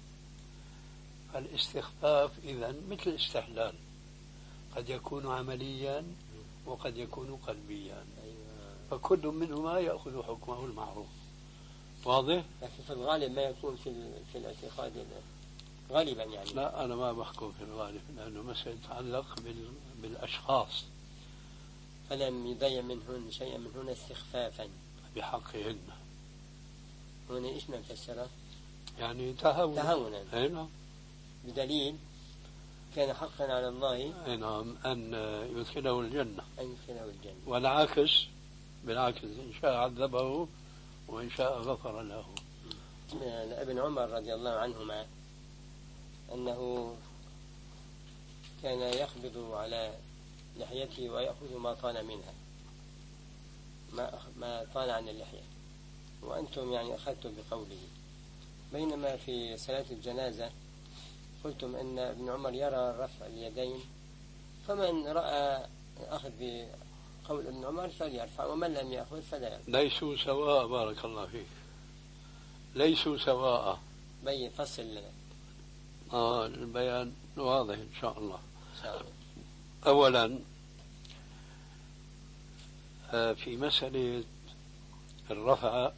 S2: فالاستخفاف إذن مثل الاستحلال قد يكون عمليا وقد يكون قلبيا فكل منهما يأخذ حكمه المعروف. واضح؟
S3: لكن في الغالب ما يكون في في الاعتقاد غالبا يعني.
S2: لا أنا ما بحكم في الغالب لأنه مسألة تتعلق بالأشخاص.
S3: فلم يضيع منهن شيئا من هنا استخفافا
S2: بحقهن.
S3: هنا إيش نفسره؟
S2: يعني تهاونا.
S3: تهاونا.
S2: أي نعم.
S3: بدليل كان حقا على الله
S2: أي نعم أن يدخله الجنة.
S3: أن يدخله الجنة.
S2: والعكس بالعكس إن شاء عذبه وإن شاء غفر له.
S3: ابن عمر رضي الله عنهما أنه كان يقبض على لحيته ويأخذ ما طال منها، ما ما طال عن اللحية، وأنتم يعني أخذتم بقوله. بينما في صلاة الجنازة قلتم أن ابن عمر يرى رفع اليدين، فمن رأى أخذ بقول ابن عمر فليرفع، ومن لم يأخذ فلا يرفع.
S2: ليسوا سواء بارك الله فيك، ليسوا سواء.
S3: بين فصل لنا.
S2: آه البيان واضح إن شاء الله.
S3: إن شاء الله.
S2: أولا آه في مسألة الرفع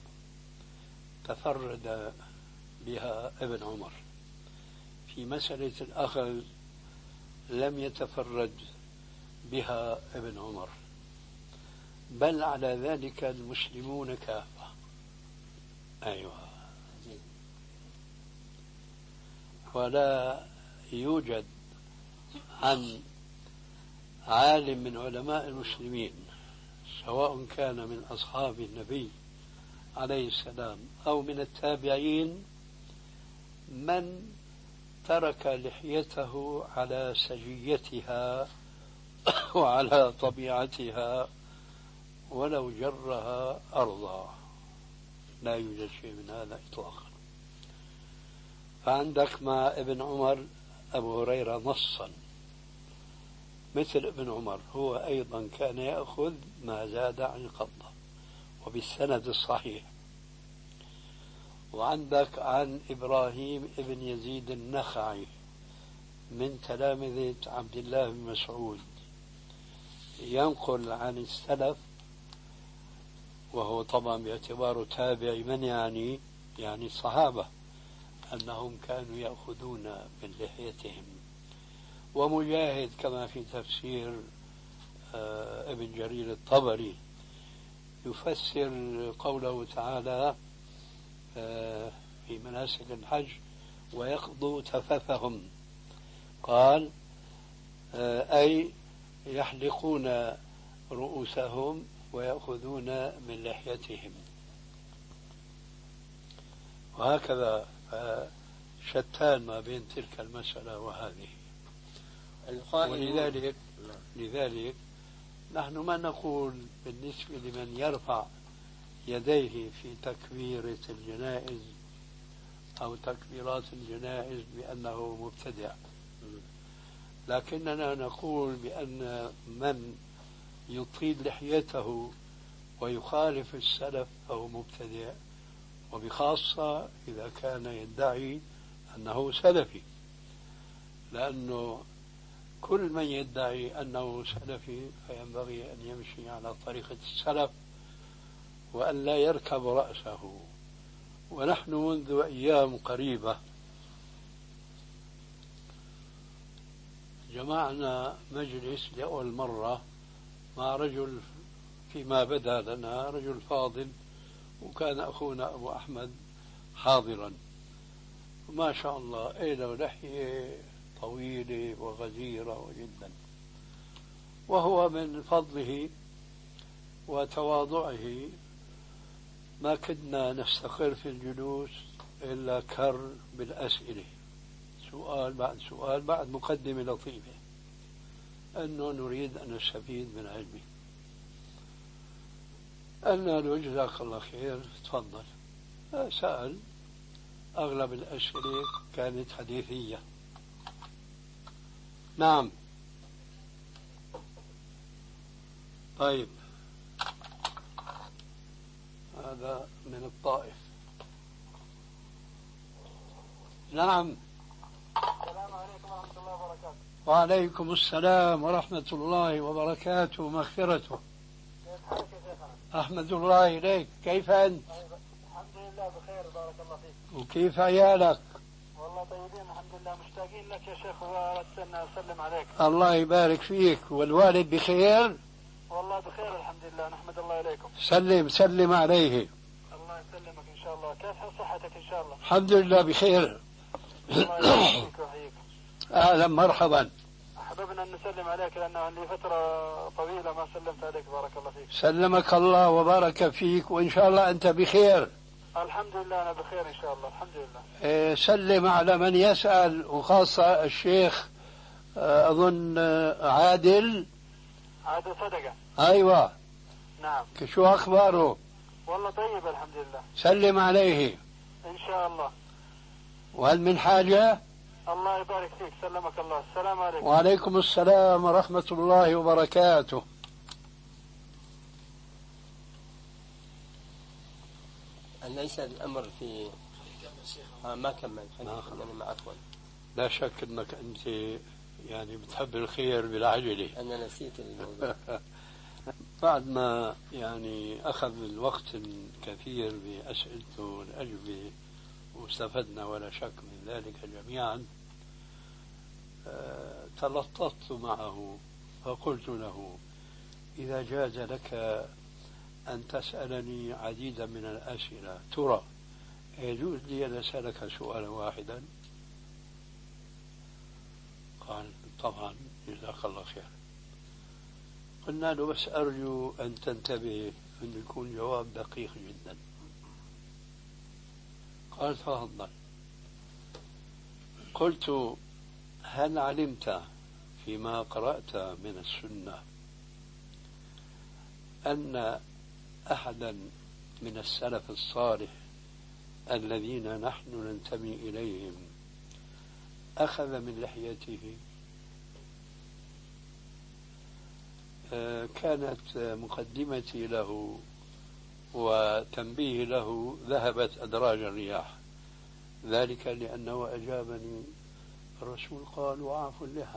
S2: تفرد بها ابن عمر. في مسألة الأخذ لم يتفرد بها ابن عمر، بل على ذلك المسلمون كافة. أيوة. ولا يوجد عن عالم من علماء المسلمين سواء كان من أصحاب النبي عليه السلام أو من التابعين من ترك لحيته على سجيتها وعلى طبيعتها ولو جرها أرضا. لا يوجد شيء من هذا إطلاقا. فعندك مع ابن عمر أبو هريرة نصا مثل ابن عمر، هو أيضا كان يأخذ ما زاد عن القبضة وبالسند الصحيح. وعندك عن إبراهيم ابن يزيد النخعي من تلامذة عبد الله بن مسعود ينقل عن السلف، وهو طبعا باعتباره تابع من يعني يعني الصحابة، أنهم كانوا يأخذون من لحيتهم. ومجاهد كما في تفسير آه ابن جرير الطبري يفسر قوله تعالى آه في مناسك الحج ويقضوا تفثهم، قال آه أي يحلقون رؤوسهم ويأخذون من لحيتهم. وهكذا شتان ما بين تلك المسألة وهذه. ولذلك لذلك نحن ما نقول بالنسبة لمن يرفع يديه في تكبيرة الجنائز أو تكبيرات الجنائز بأنه مبتدع، لكننا نقول بأن من يطيل لحيته ويخالف السلف فهو مبتدع، وبخاصة إذا كان يدعي أنه سلفي، لأنه كل من يدعي أنه سلفي فينبغي أن يمشي على طريقة السلف وأن لا يركب رأسه. ونحن منذ أيام قريبة جمعنا مجلس لأول مرة مع رجل فيما بدا لنا رجل فاضل، وكان أخونا أبو أحمد حاضرا، ما شاء الله له لحية طويلة وغزيرة جدا. وهو من فضله وتواضعه ما كدنا نستقر في الجلوس إلا كر بالأسئلة، سؤال بعد سؤال بعد مقدمة لطيفة أنه نريد أن نستفيد من علمه. قلنا له جزاك الله خير تفضل. سأل، أغلب الأسئلة كانت حديثية. نعم. طيب هذا من الطائف. نعم.
S5: السلام عليكم ورحمة الله وبركاته.
S2: وعليكم السلام ورحمة الله وبركاته ومغفرته.
S5: كيف حالك يا شيخنا؟
S2: أحمد الله إليك، كيف أنت؟
S5: الحمد الحمد لله بخير بارك الله فيك.
S2: وكيف عيالك؟
S5: والله طيبين الحمد لله، مشتاقين لك يا شيخ وأردت أن أسلم عليك.
S2: الله يبارك فيك. والوالد بخير؟
S5: والله بخير الحمد لله، نحمد الله إليكم.
S2: سلم سلم عليه.
S5: الله يسلمك إن شاء الله. كيف حال صحتك إن شاء الله؟
S2: الحمد لله بخير.
S5: الله يبارك ويحييك.
S2: أهلا مرحبا.
S5: أحببنا أن نسلم عليك لأنه لي فترة طويلة ما سلمت عليك بارك الله فيك.
S2: سلمك الله وبارك فيك، وإن شاء الله أنت بخير.
S5: الحمد لله أنا بخير إن شاء الله الحمد لله.
S2: إيه، سلم على من يسأل، وخاصة الشيخ أظن عادل.
S5: عادل صدقة.
S2: أيوة.
S5: نعم.
S2: شو أخباره؟
S5: والله طيب الحمد لله.
S2: سلم عليه
S5: إن شاء الله.
S2: وهل من حاجة؟
S5: الله يبارك فيك، سلمك الله. السلام عليكم.
S2: وعليكم السلام ورحمة الله وبركاته.
S3: ليس الأمر في آه ما كمل خلينا عفوا.
S2: لا شك أنك أنت يعني بتحب الخير بالعجلة.
S3: أنا نسيت الموضوع.
S2: بعد ما يعني أخذ الوقت كثير بأسئلته والأجوبة واستفدنا ولا شك من ذلك جميعا، أه تلطفت معه فقلت له: إذا جاز لك أن تسألني عديدا من الأسئلة، ترى يجوز لي أن أسألك سؤالا واحدا؟ قال: طبعا جزاك الله خير. قلنا له: بس أرجو أن تنتبه أن يكون جواب دقيق جدا. قال: تفضل. قلت: هل علمت فيما قرأت من السنة أن أحدا من السلف الصالح الذين نحن ننتمي إليهم أخذ من لحيته؟ كانت مقدمتي له وتنبيه له ذهبت أدراج الرياح، ذلك لأنه أجابني: الرسول قال: وأعفوا اللحى.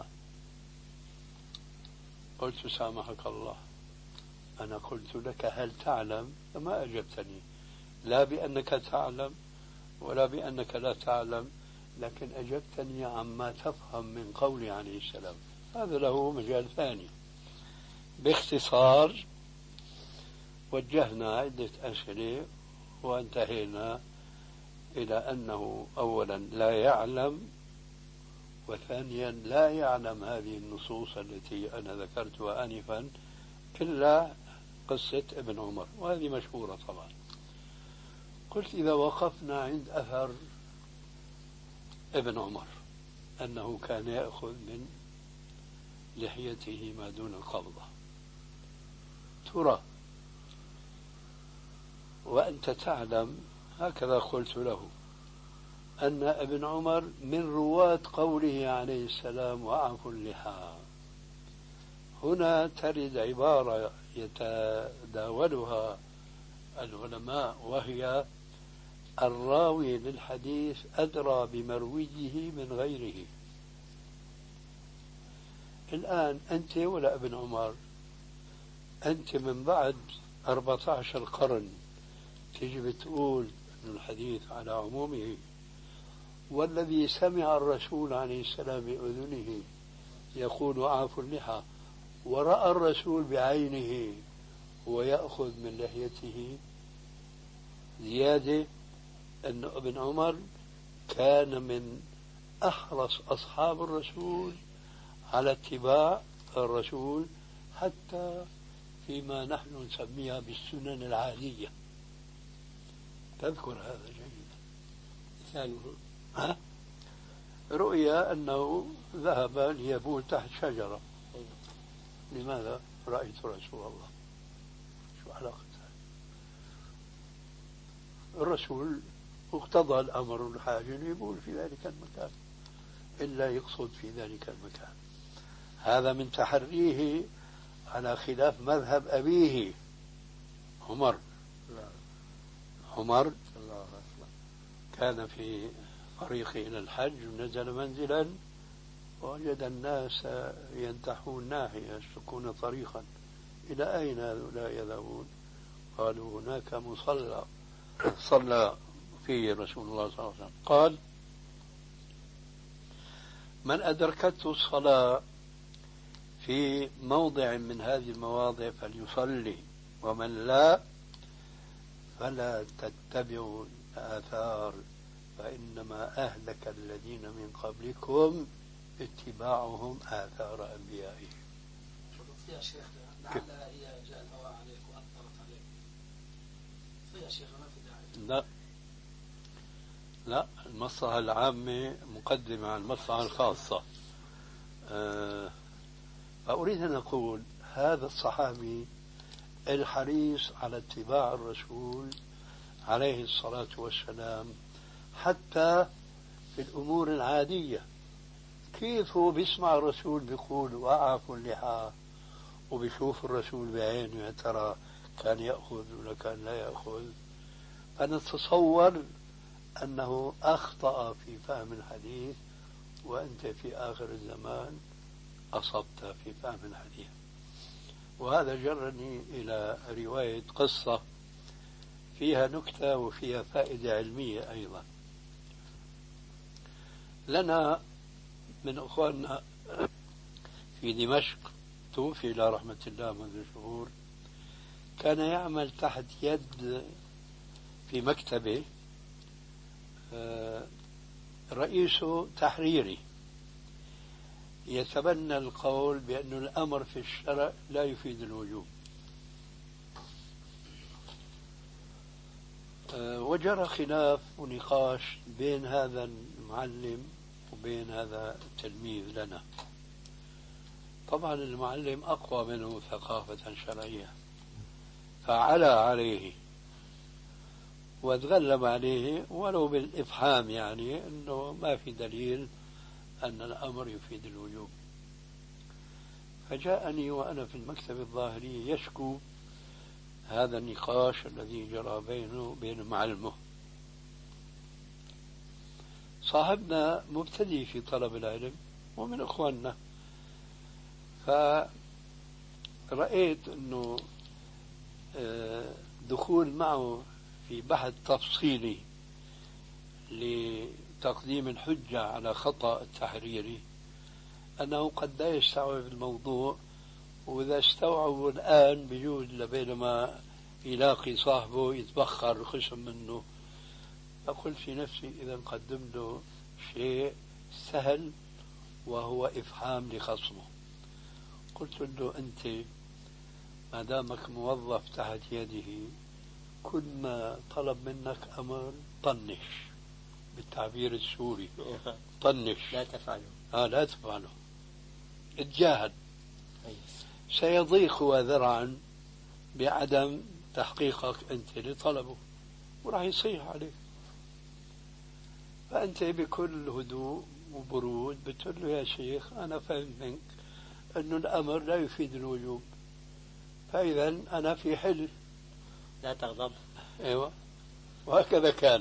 S2: قلت: سامحك الله، أنا قلت لك هل تعلم؟ فما أجبتني، لا بأنك تعلم ولا بأنك لا تعلم، لكن أجبتني عما تفهم من قولي عليه السلام. هذا له مجال ثاني. باختصار وجهنا عدة أسئلة وانتهينا إلى أنه أولا لا يعلم، وثانيا لا يعلم هذه النصوص التي أنا ذكرتها آنفا إلا قصة ابن عمر، وهذه مشهورة طبعا. قلت: إذا وقفنا عند أثر ابن عمر أنه كان يأخذ من لحيته ما دون القبضة، ترى وأنت تعلم، هكذا قلت له، أن ابن عمر من رواة قوله عليه السلام: وأعفوا اللحى. هنا ترد عبارة يتداولها العلماء، وهي: الراوي للحديث أدرى بمرويه من غيره. الآن أنت ولا ابن عمر، أنت من بعد أربعة عشر قرن تيجي بتقول أن الحديث على عمومه، والذي سمع الرسول عليه السلام بأذنه يقول: وأعفوا اللحى، ورأى الرسول بعينه ويأخذ من لحيته. زيادة أن ابن عمر كان من أحرص أصحاب الرسول على اتباع الرسول، حتى فيما نحن نسميها بالسنن العادية. تذكر هذا جيدا.
S3: ثانيه
S2: ها؟ رؤيا أنه ذهب ليبول تحت شجرة. لماذا؟ رأيت رسول الله. شو علاقة هذا؟ الرسول اقتضى الأمر الحاجة يبول في ذلك المكان، إلا يقصد في ذلك المكان. هذا من تحريه على خلاف مذهب أبيه عمر. عمر كان في طريقه إلى الحج ونزل منزلا ووجد الناس ينتحون ناحية يسلكون طريقا. إلى أين هؤلاء يذهبون؟ قالوا: هناك مصلى صلى فيه رسول الله صلى الله عليه وسلم قال: من أدركته الصلاة في موضع من هذه المواضع فليصلي، ومن لا فلا تتبعوا الآثار فإنما أهلك الذين من قبلكم اتباعهم آثار أنبيائهم.
S1: يا شيخ لعل هي جاء الهواء عليك وأثرت عليك فيا شيخ ما في داعي.
S2: لا لا، المصلحة العامة مقدمة على المصلحة الخاصة. أه فأريد أن أقول هذا الصحابي الحريص على اتباع الرسول عليه الصلاة والسلام حتى في الأمور العادية، كيف هو بيسمع الرسول بيقول وأعفوا اللحى وبيشوف الرسول بعينه يا ترى كان يأخذ ولا كان لا يأخذ، فنتصور أنه أخطأ في فهم الحديث وأنت في آخر الزمان أصبت في فهم الحديث. وهذا جرني إلى رواية قصة فيها نكتة وفيها فائدة علمية أيضا. لنا من أخواننا في دمشق توفي إلى رحمة الله منذ شهور، كان يعمل تحت يد في مكتبه رئيسه تحريري يتبنى القول بأن الأمر في الشرع لا يفيد الوجوب. وجرى خلاف ونقاش بين هذا المعلم وبين هذا التلميذ لنا. طبعا المعلم أقوى منه ثقافة شرعية فعلى عليه وتغلب عليه ولو بالإفهام، يعني أنه ما في دليل أن الأمر يفيد الوجوب. فجاءني وأنا في المكتب الظاهري يشكو هذا النقاش الذي جرى بينه وبين معلمه. صاحبنا مبتدئ في طلب العلم ومن إخواننا، فرأيت أنه دخول معه في بحث تفصيلي لتقديم الحجة على خطأ التحريري أنه قد لا يستوعب الموضوع، وإذا استوعبوا الآن بيجوز لبينما يلاقي صاحبه يتبخر خصم منه. فقلت في نفسي إذا قدم له شيء سهل وهو إفهام لخصمه. قلت له أنت ما دامك موظف تحت يده كل ما طلب منك أمر طنش، بالتعبير السوري طنش،
S3: لا تفعله.
S2: آه لا تفعله، اتجاهل. سيضيق ذرعا بعدم تحقيقك أنت لطلبه وراح يصيح عليك. فأنت بكل هدوء وبرود بتقول له يا شيخ أنا فهمت منك أنه الأمر لا يفيد الوجوب، فإذا أنا في حل،
S3: لا تغضب.
S2: أيوة، وهكذا كان.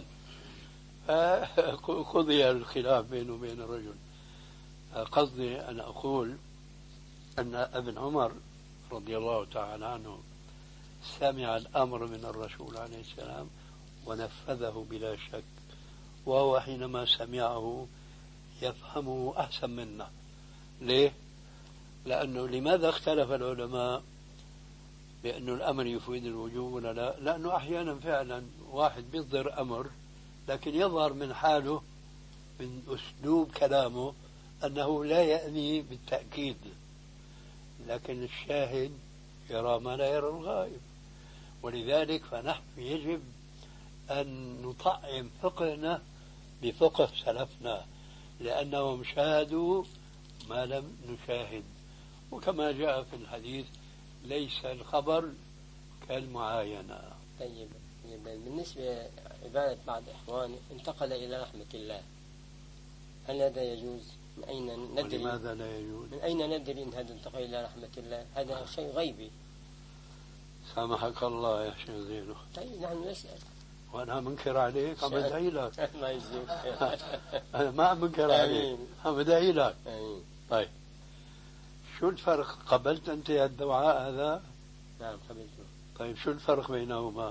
S2: قضي الخلاف بينه وبين الرجل. قصدي أن أقول أن ابن عمر رضي الله تعالى عنه سمع الأمر من الرسول عليه السلام ونفذه بلا شك، وهو حينما سمعه يفهمه أحسن منا. ليه؟ لأنه لماذا اختلف العلماء بأنه الأمر يفيد الوجوب ولا لا؟ لأنه أحيانا فعلا واحد بيصدر أمر لكن يظهر من حاله من أسلوب كلامه أنه لا يأني بالتأكيد، لكن الشاهد يرى ما لا يرى الغائب. ولذلك فنحن يجب أن نطعم فقهنا بفقه سلفنا لأنهم شاهدوا ما لم نشاهد. وكما جاء في الحديث ليس الخبر كالمعاينة.
S3: طيب بالنسبة لعبادة بعض إخواني انتقل إلى رحمة الله، هل هذا يجوز؟ من أين ندري؟
S2: ولماذا لا يجوز؟
S3: من أين ندري أن هذا انتقل إلى رحمة الله؟ هذا شيء غيبي.
S2: سامحك الله يا شيخ زينو.
S3: طيب نحن نسأل.
S2: وأنا منكر عليك عم بدعي لك.
S3: الله يجزيك.
S2: أنا ما عم منكر عليك، عم بدعي لك. طيب شو الفرق؟ قبلت أنت الدعاء هذا؟
S3: نعم قبلته.
S2: طيب شو الفرق بينهما؟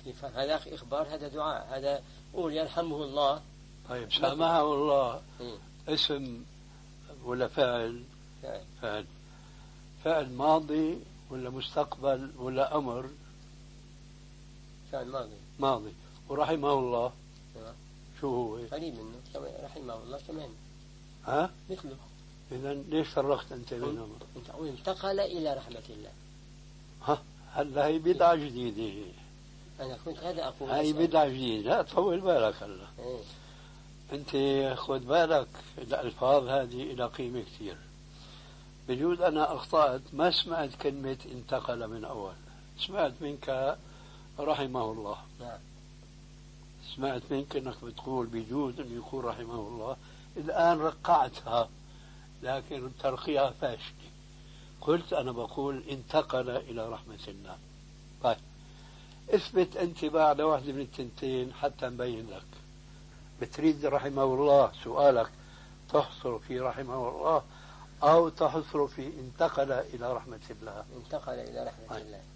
S3: هذا إخبار، هذا دعاء، هذا قول يرحمه الله.
S2: طيب سامحه الله
S3: إيه؟
S2: اسم ولا فعل؟
S3: فعل.
S2: فعل فعل ماضي ولا مستقبل ولا أمر؟
S3: فعل ماضي.
S2: ماضي. ورحمه الله
S3: نعم.
S2: شو هو؟
S3: قريب منه كمان، رحمه الله كمان.
S2: ها؟
S3: مثله.
S2: إذا ليش فرقت أنت بينهم؟
S3: انتقل إلى رحمة الله.
S2: ها هلا هي بدعة جديدة.
S3: أنا كنت هذا أقول.
S2: هاي بدعة جديدة، لا طول بالك هلا.
S3: إيه؟
S2: أنت خذ بالك الألفاظ هذه إلى قيمة كثير. بجوز أنا أخطأت، ما سمعت كلمة انتقل من أول، سمعت منك رحمه الله.
S3: نعم.
S2: سمعت منك أنك بتقول بجوز أن يكون رحمه الله، الآن رقعتها لكن الترقية فاشلة. قلت أنا بقول انتقل إلى رحمة الله. طيب اثبت أنت بعد واحدة من التنتين حتى نبين لك. بتريد رحمه الله سؤالك تحصر في رحمه الله أو تحصر في انتقل إلى رحمة الله؟
S3: انتقل إلى رحمة
S2: طيب.
S3: الله.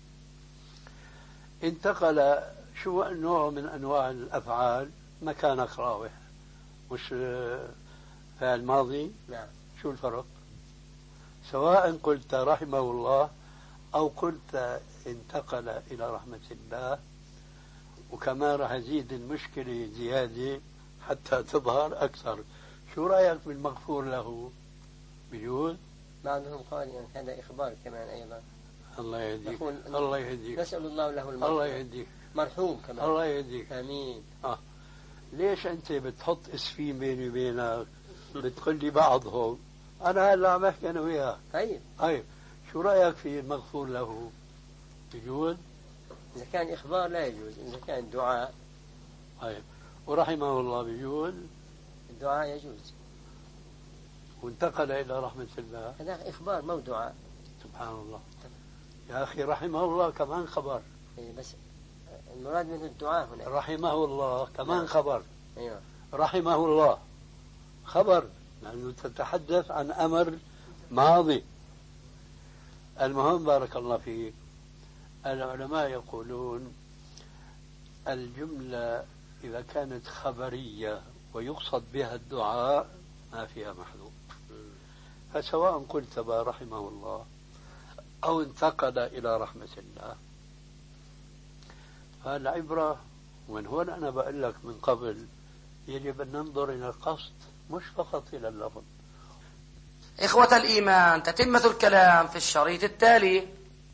S2: انتقل شو نوع من أنواع الأفعال؟ مكانك راوح، مش فعل ماضي.
S3: نعم.
S2: شو الفرق؟ سواء قلت رحمه الله أو قلت انتقل إلى رحمة الله. وكمان راح أزيد المشكلة زيادة حتى تظهر أكثر. شو رأيك بالمغفور له؟ بجوز؟
S3: بعضهم قال يعني هذا إخبار كمان أيضا.
S2: الله يهديك. الله يهديك.
S3: نسأل الله له المغفرة.
S2: الله يهديك.
S3: مرحوم كمان.
S2: الله يهديك.
S3: آمين.
S2: آه. ليش أنت بتحط اسفين بيني وبينك؟ بتقول لي بعضهم. أنا هلا عم أحكي أنا وياك.
S3: طيب.
S2: طيب شو رأيك في المغفور له؟ بجوز؟
S3: إذا كان إخبار لا يجوز، إذا كان دعاء.
S2: طيب ورحمه الله بجوز؟
S3: الدعاء يجوز.
S2: وانتقل إلى رحمة الله.
S3: هذا إخبار مو دعاء.
S2: سبحان الله. يا أخي رحمه الله كمان خبر.
S3: إيه بس المراد منه الدعاء هنا.
S2: رحمه الله كمان نعم. خبر.
S3: أيوة.
S2: رحمه الله خبر لأنه تتحدث عن أمر ماضي. المهم بارك الله فيك، العلماء يقولون الجملة إذا كانت خبرية ويقصد بها الدعاء ما فيها محذوف. فسواء قلت با رحمه الله أو انتقل إلى رحمة الله، فالعبرة ومن هون أنا بقول لك من قبل يجب أن ننظر إلى القصد مش فقط إلى اللفظ.
S1: إخوة الإيمان، تتمة الكلام في الشريط التالي.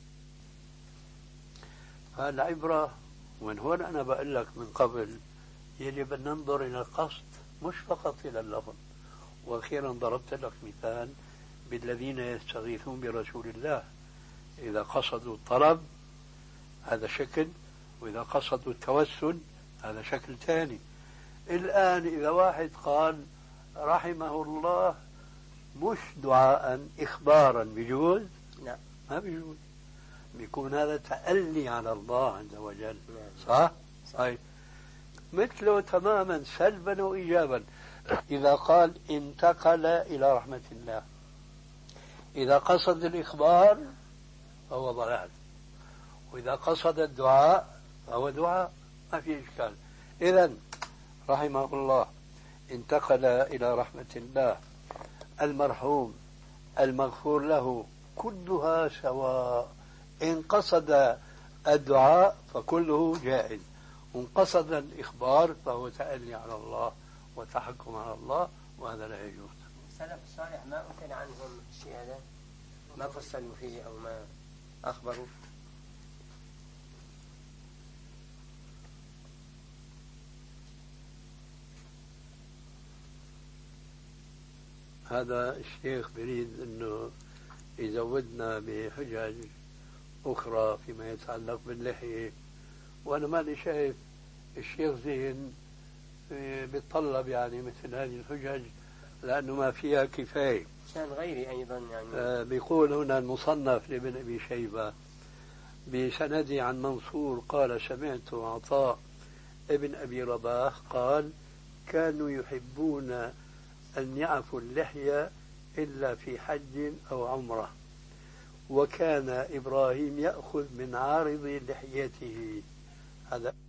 S2: فالعبرة ومن هون أنا بقول لك من قبل يجب أن ننظر إلى القصد مش فقط إلى اللفظ. وأخيرا ضربت لك مثال بالذين يستغيثون برسول الله، إذا قصدوا الطلب هذا شكل، وإذا قصدوا التوسل هذا شكل ثاني. الآن إذا واحد قال رحمه الله مش دعاء إخبارا بيجوز؟
S3: لا
S2: ما بيجوز، بيكون هذا تألي على الله عز وجل. صح؟ صحيح. مثله تماما سلبا وإيجابا. إذا قال انتقل إلى رحمة الله، إذا قصد الإخبار فهو ضلال، وإذا قصد الدعاء فهو دعاء، ما في إشكال. إذن رحمه الله انتقل إلى رحمة الله، المرحوم، المغفور له، كلها سواء. إن قصد الدعاء فكله جائز، وإن قصد الإخبار فهو تألي على الله وتحكم على الله، وهذا لا يجوز.
S3: السلف الصالح ما أثنى عنهم الشيء هذا، ما فصلوا فيه أو ما أخبروا.
S2: هذا الشيخ بريد أنه يزودنا بحجج أخرى فيما يتعلق باللحية، وأنا ماني شايف الشيخ زين بيتطلب يعني مثل هذه الحجج لأنه ما فيها كفاية.
S3: كان غيري أيضا يعني
S2: آه بيقول هنا المصنف لابن أبي شيبة بسندي عن منصور قال سمعت عطاء ابن أبي رباح قال كانوا يحبون أن يعفوا اللحية إلا في حج أو عمرة، وكان إبراهيم يأخذ من عارض لحيته. هذا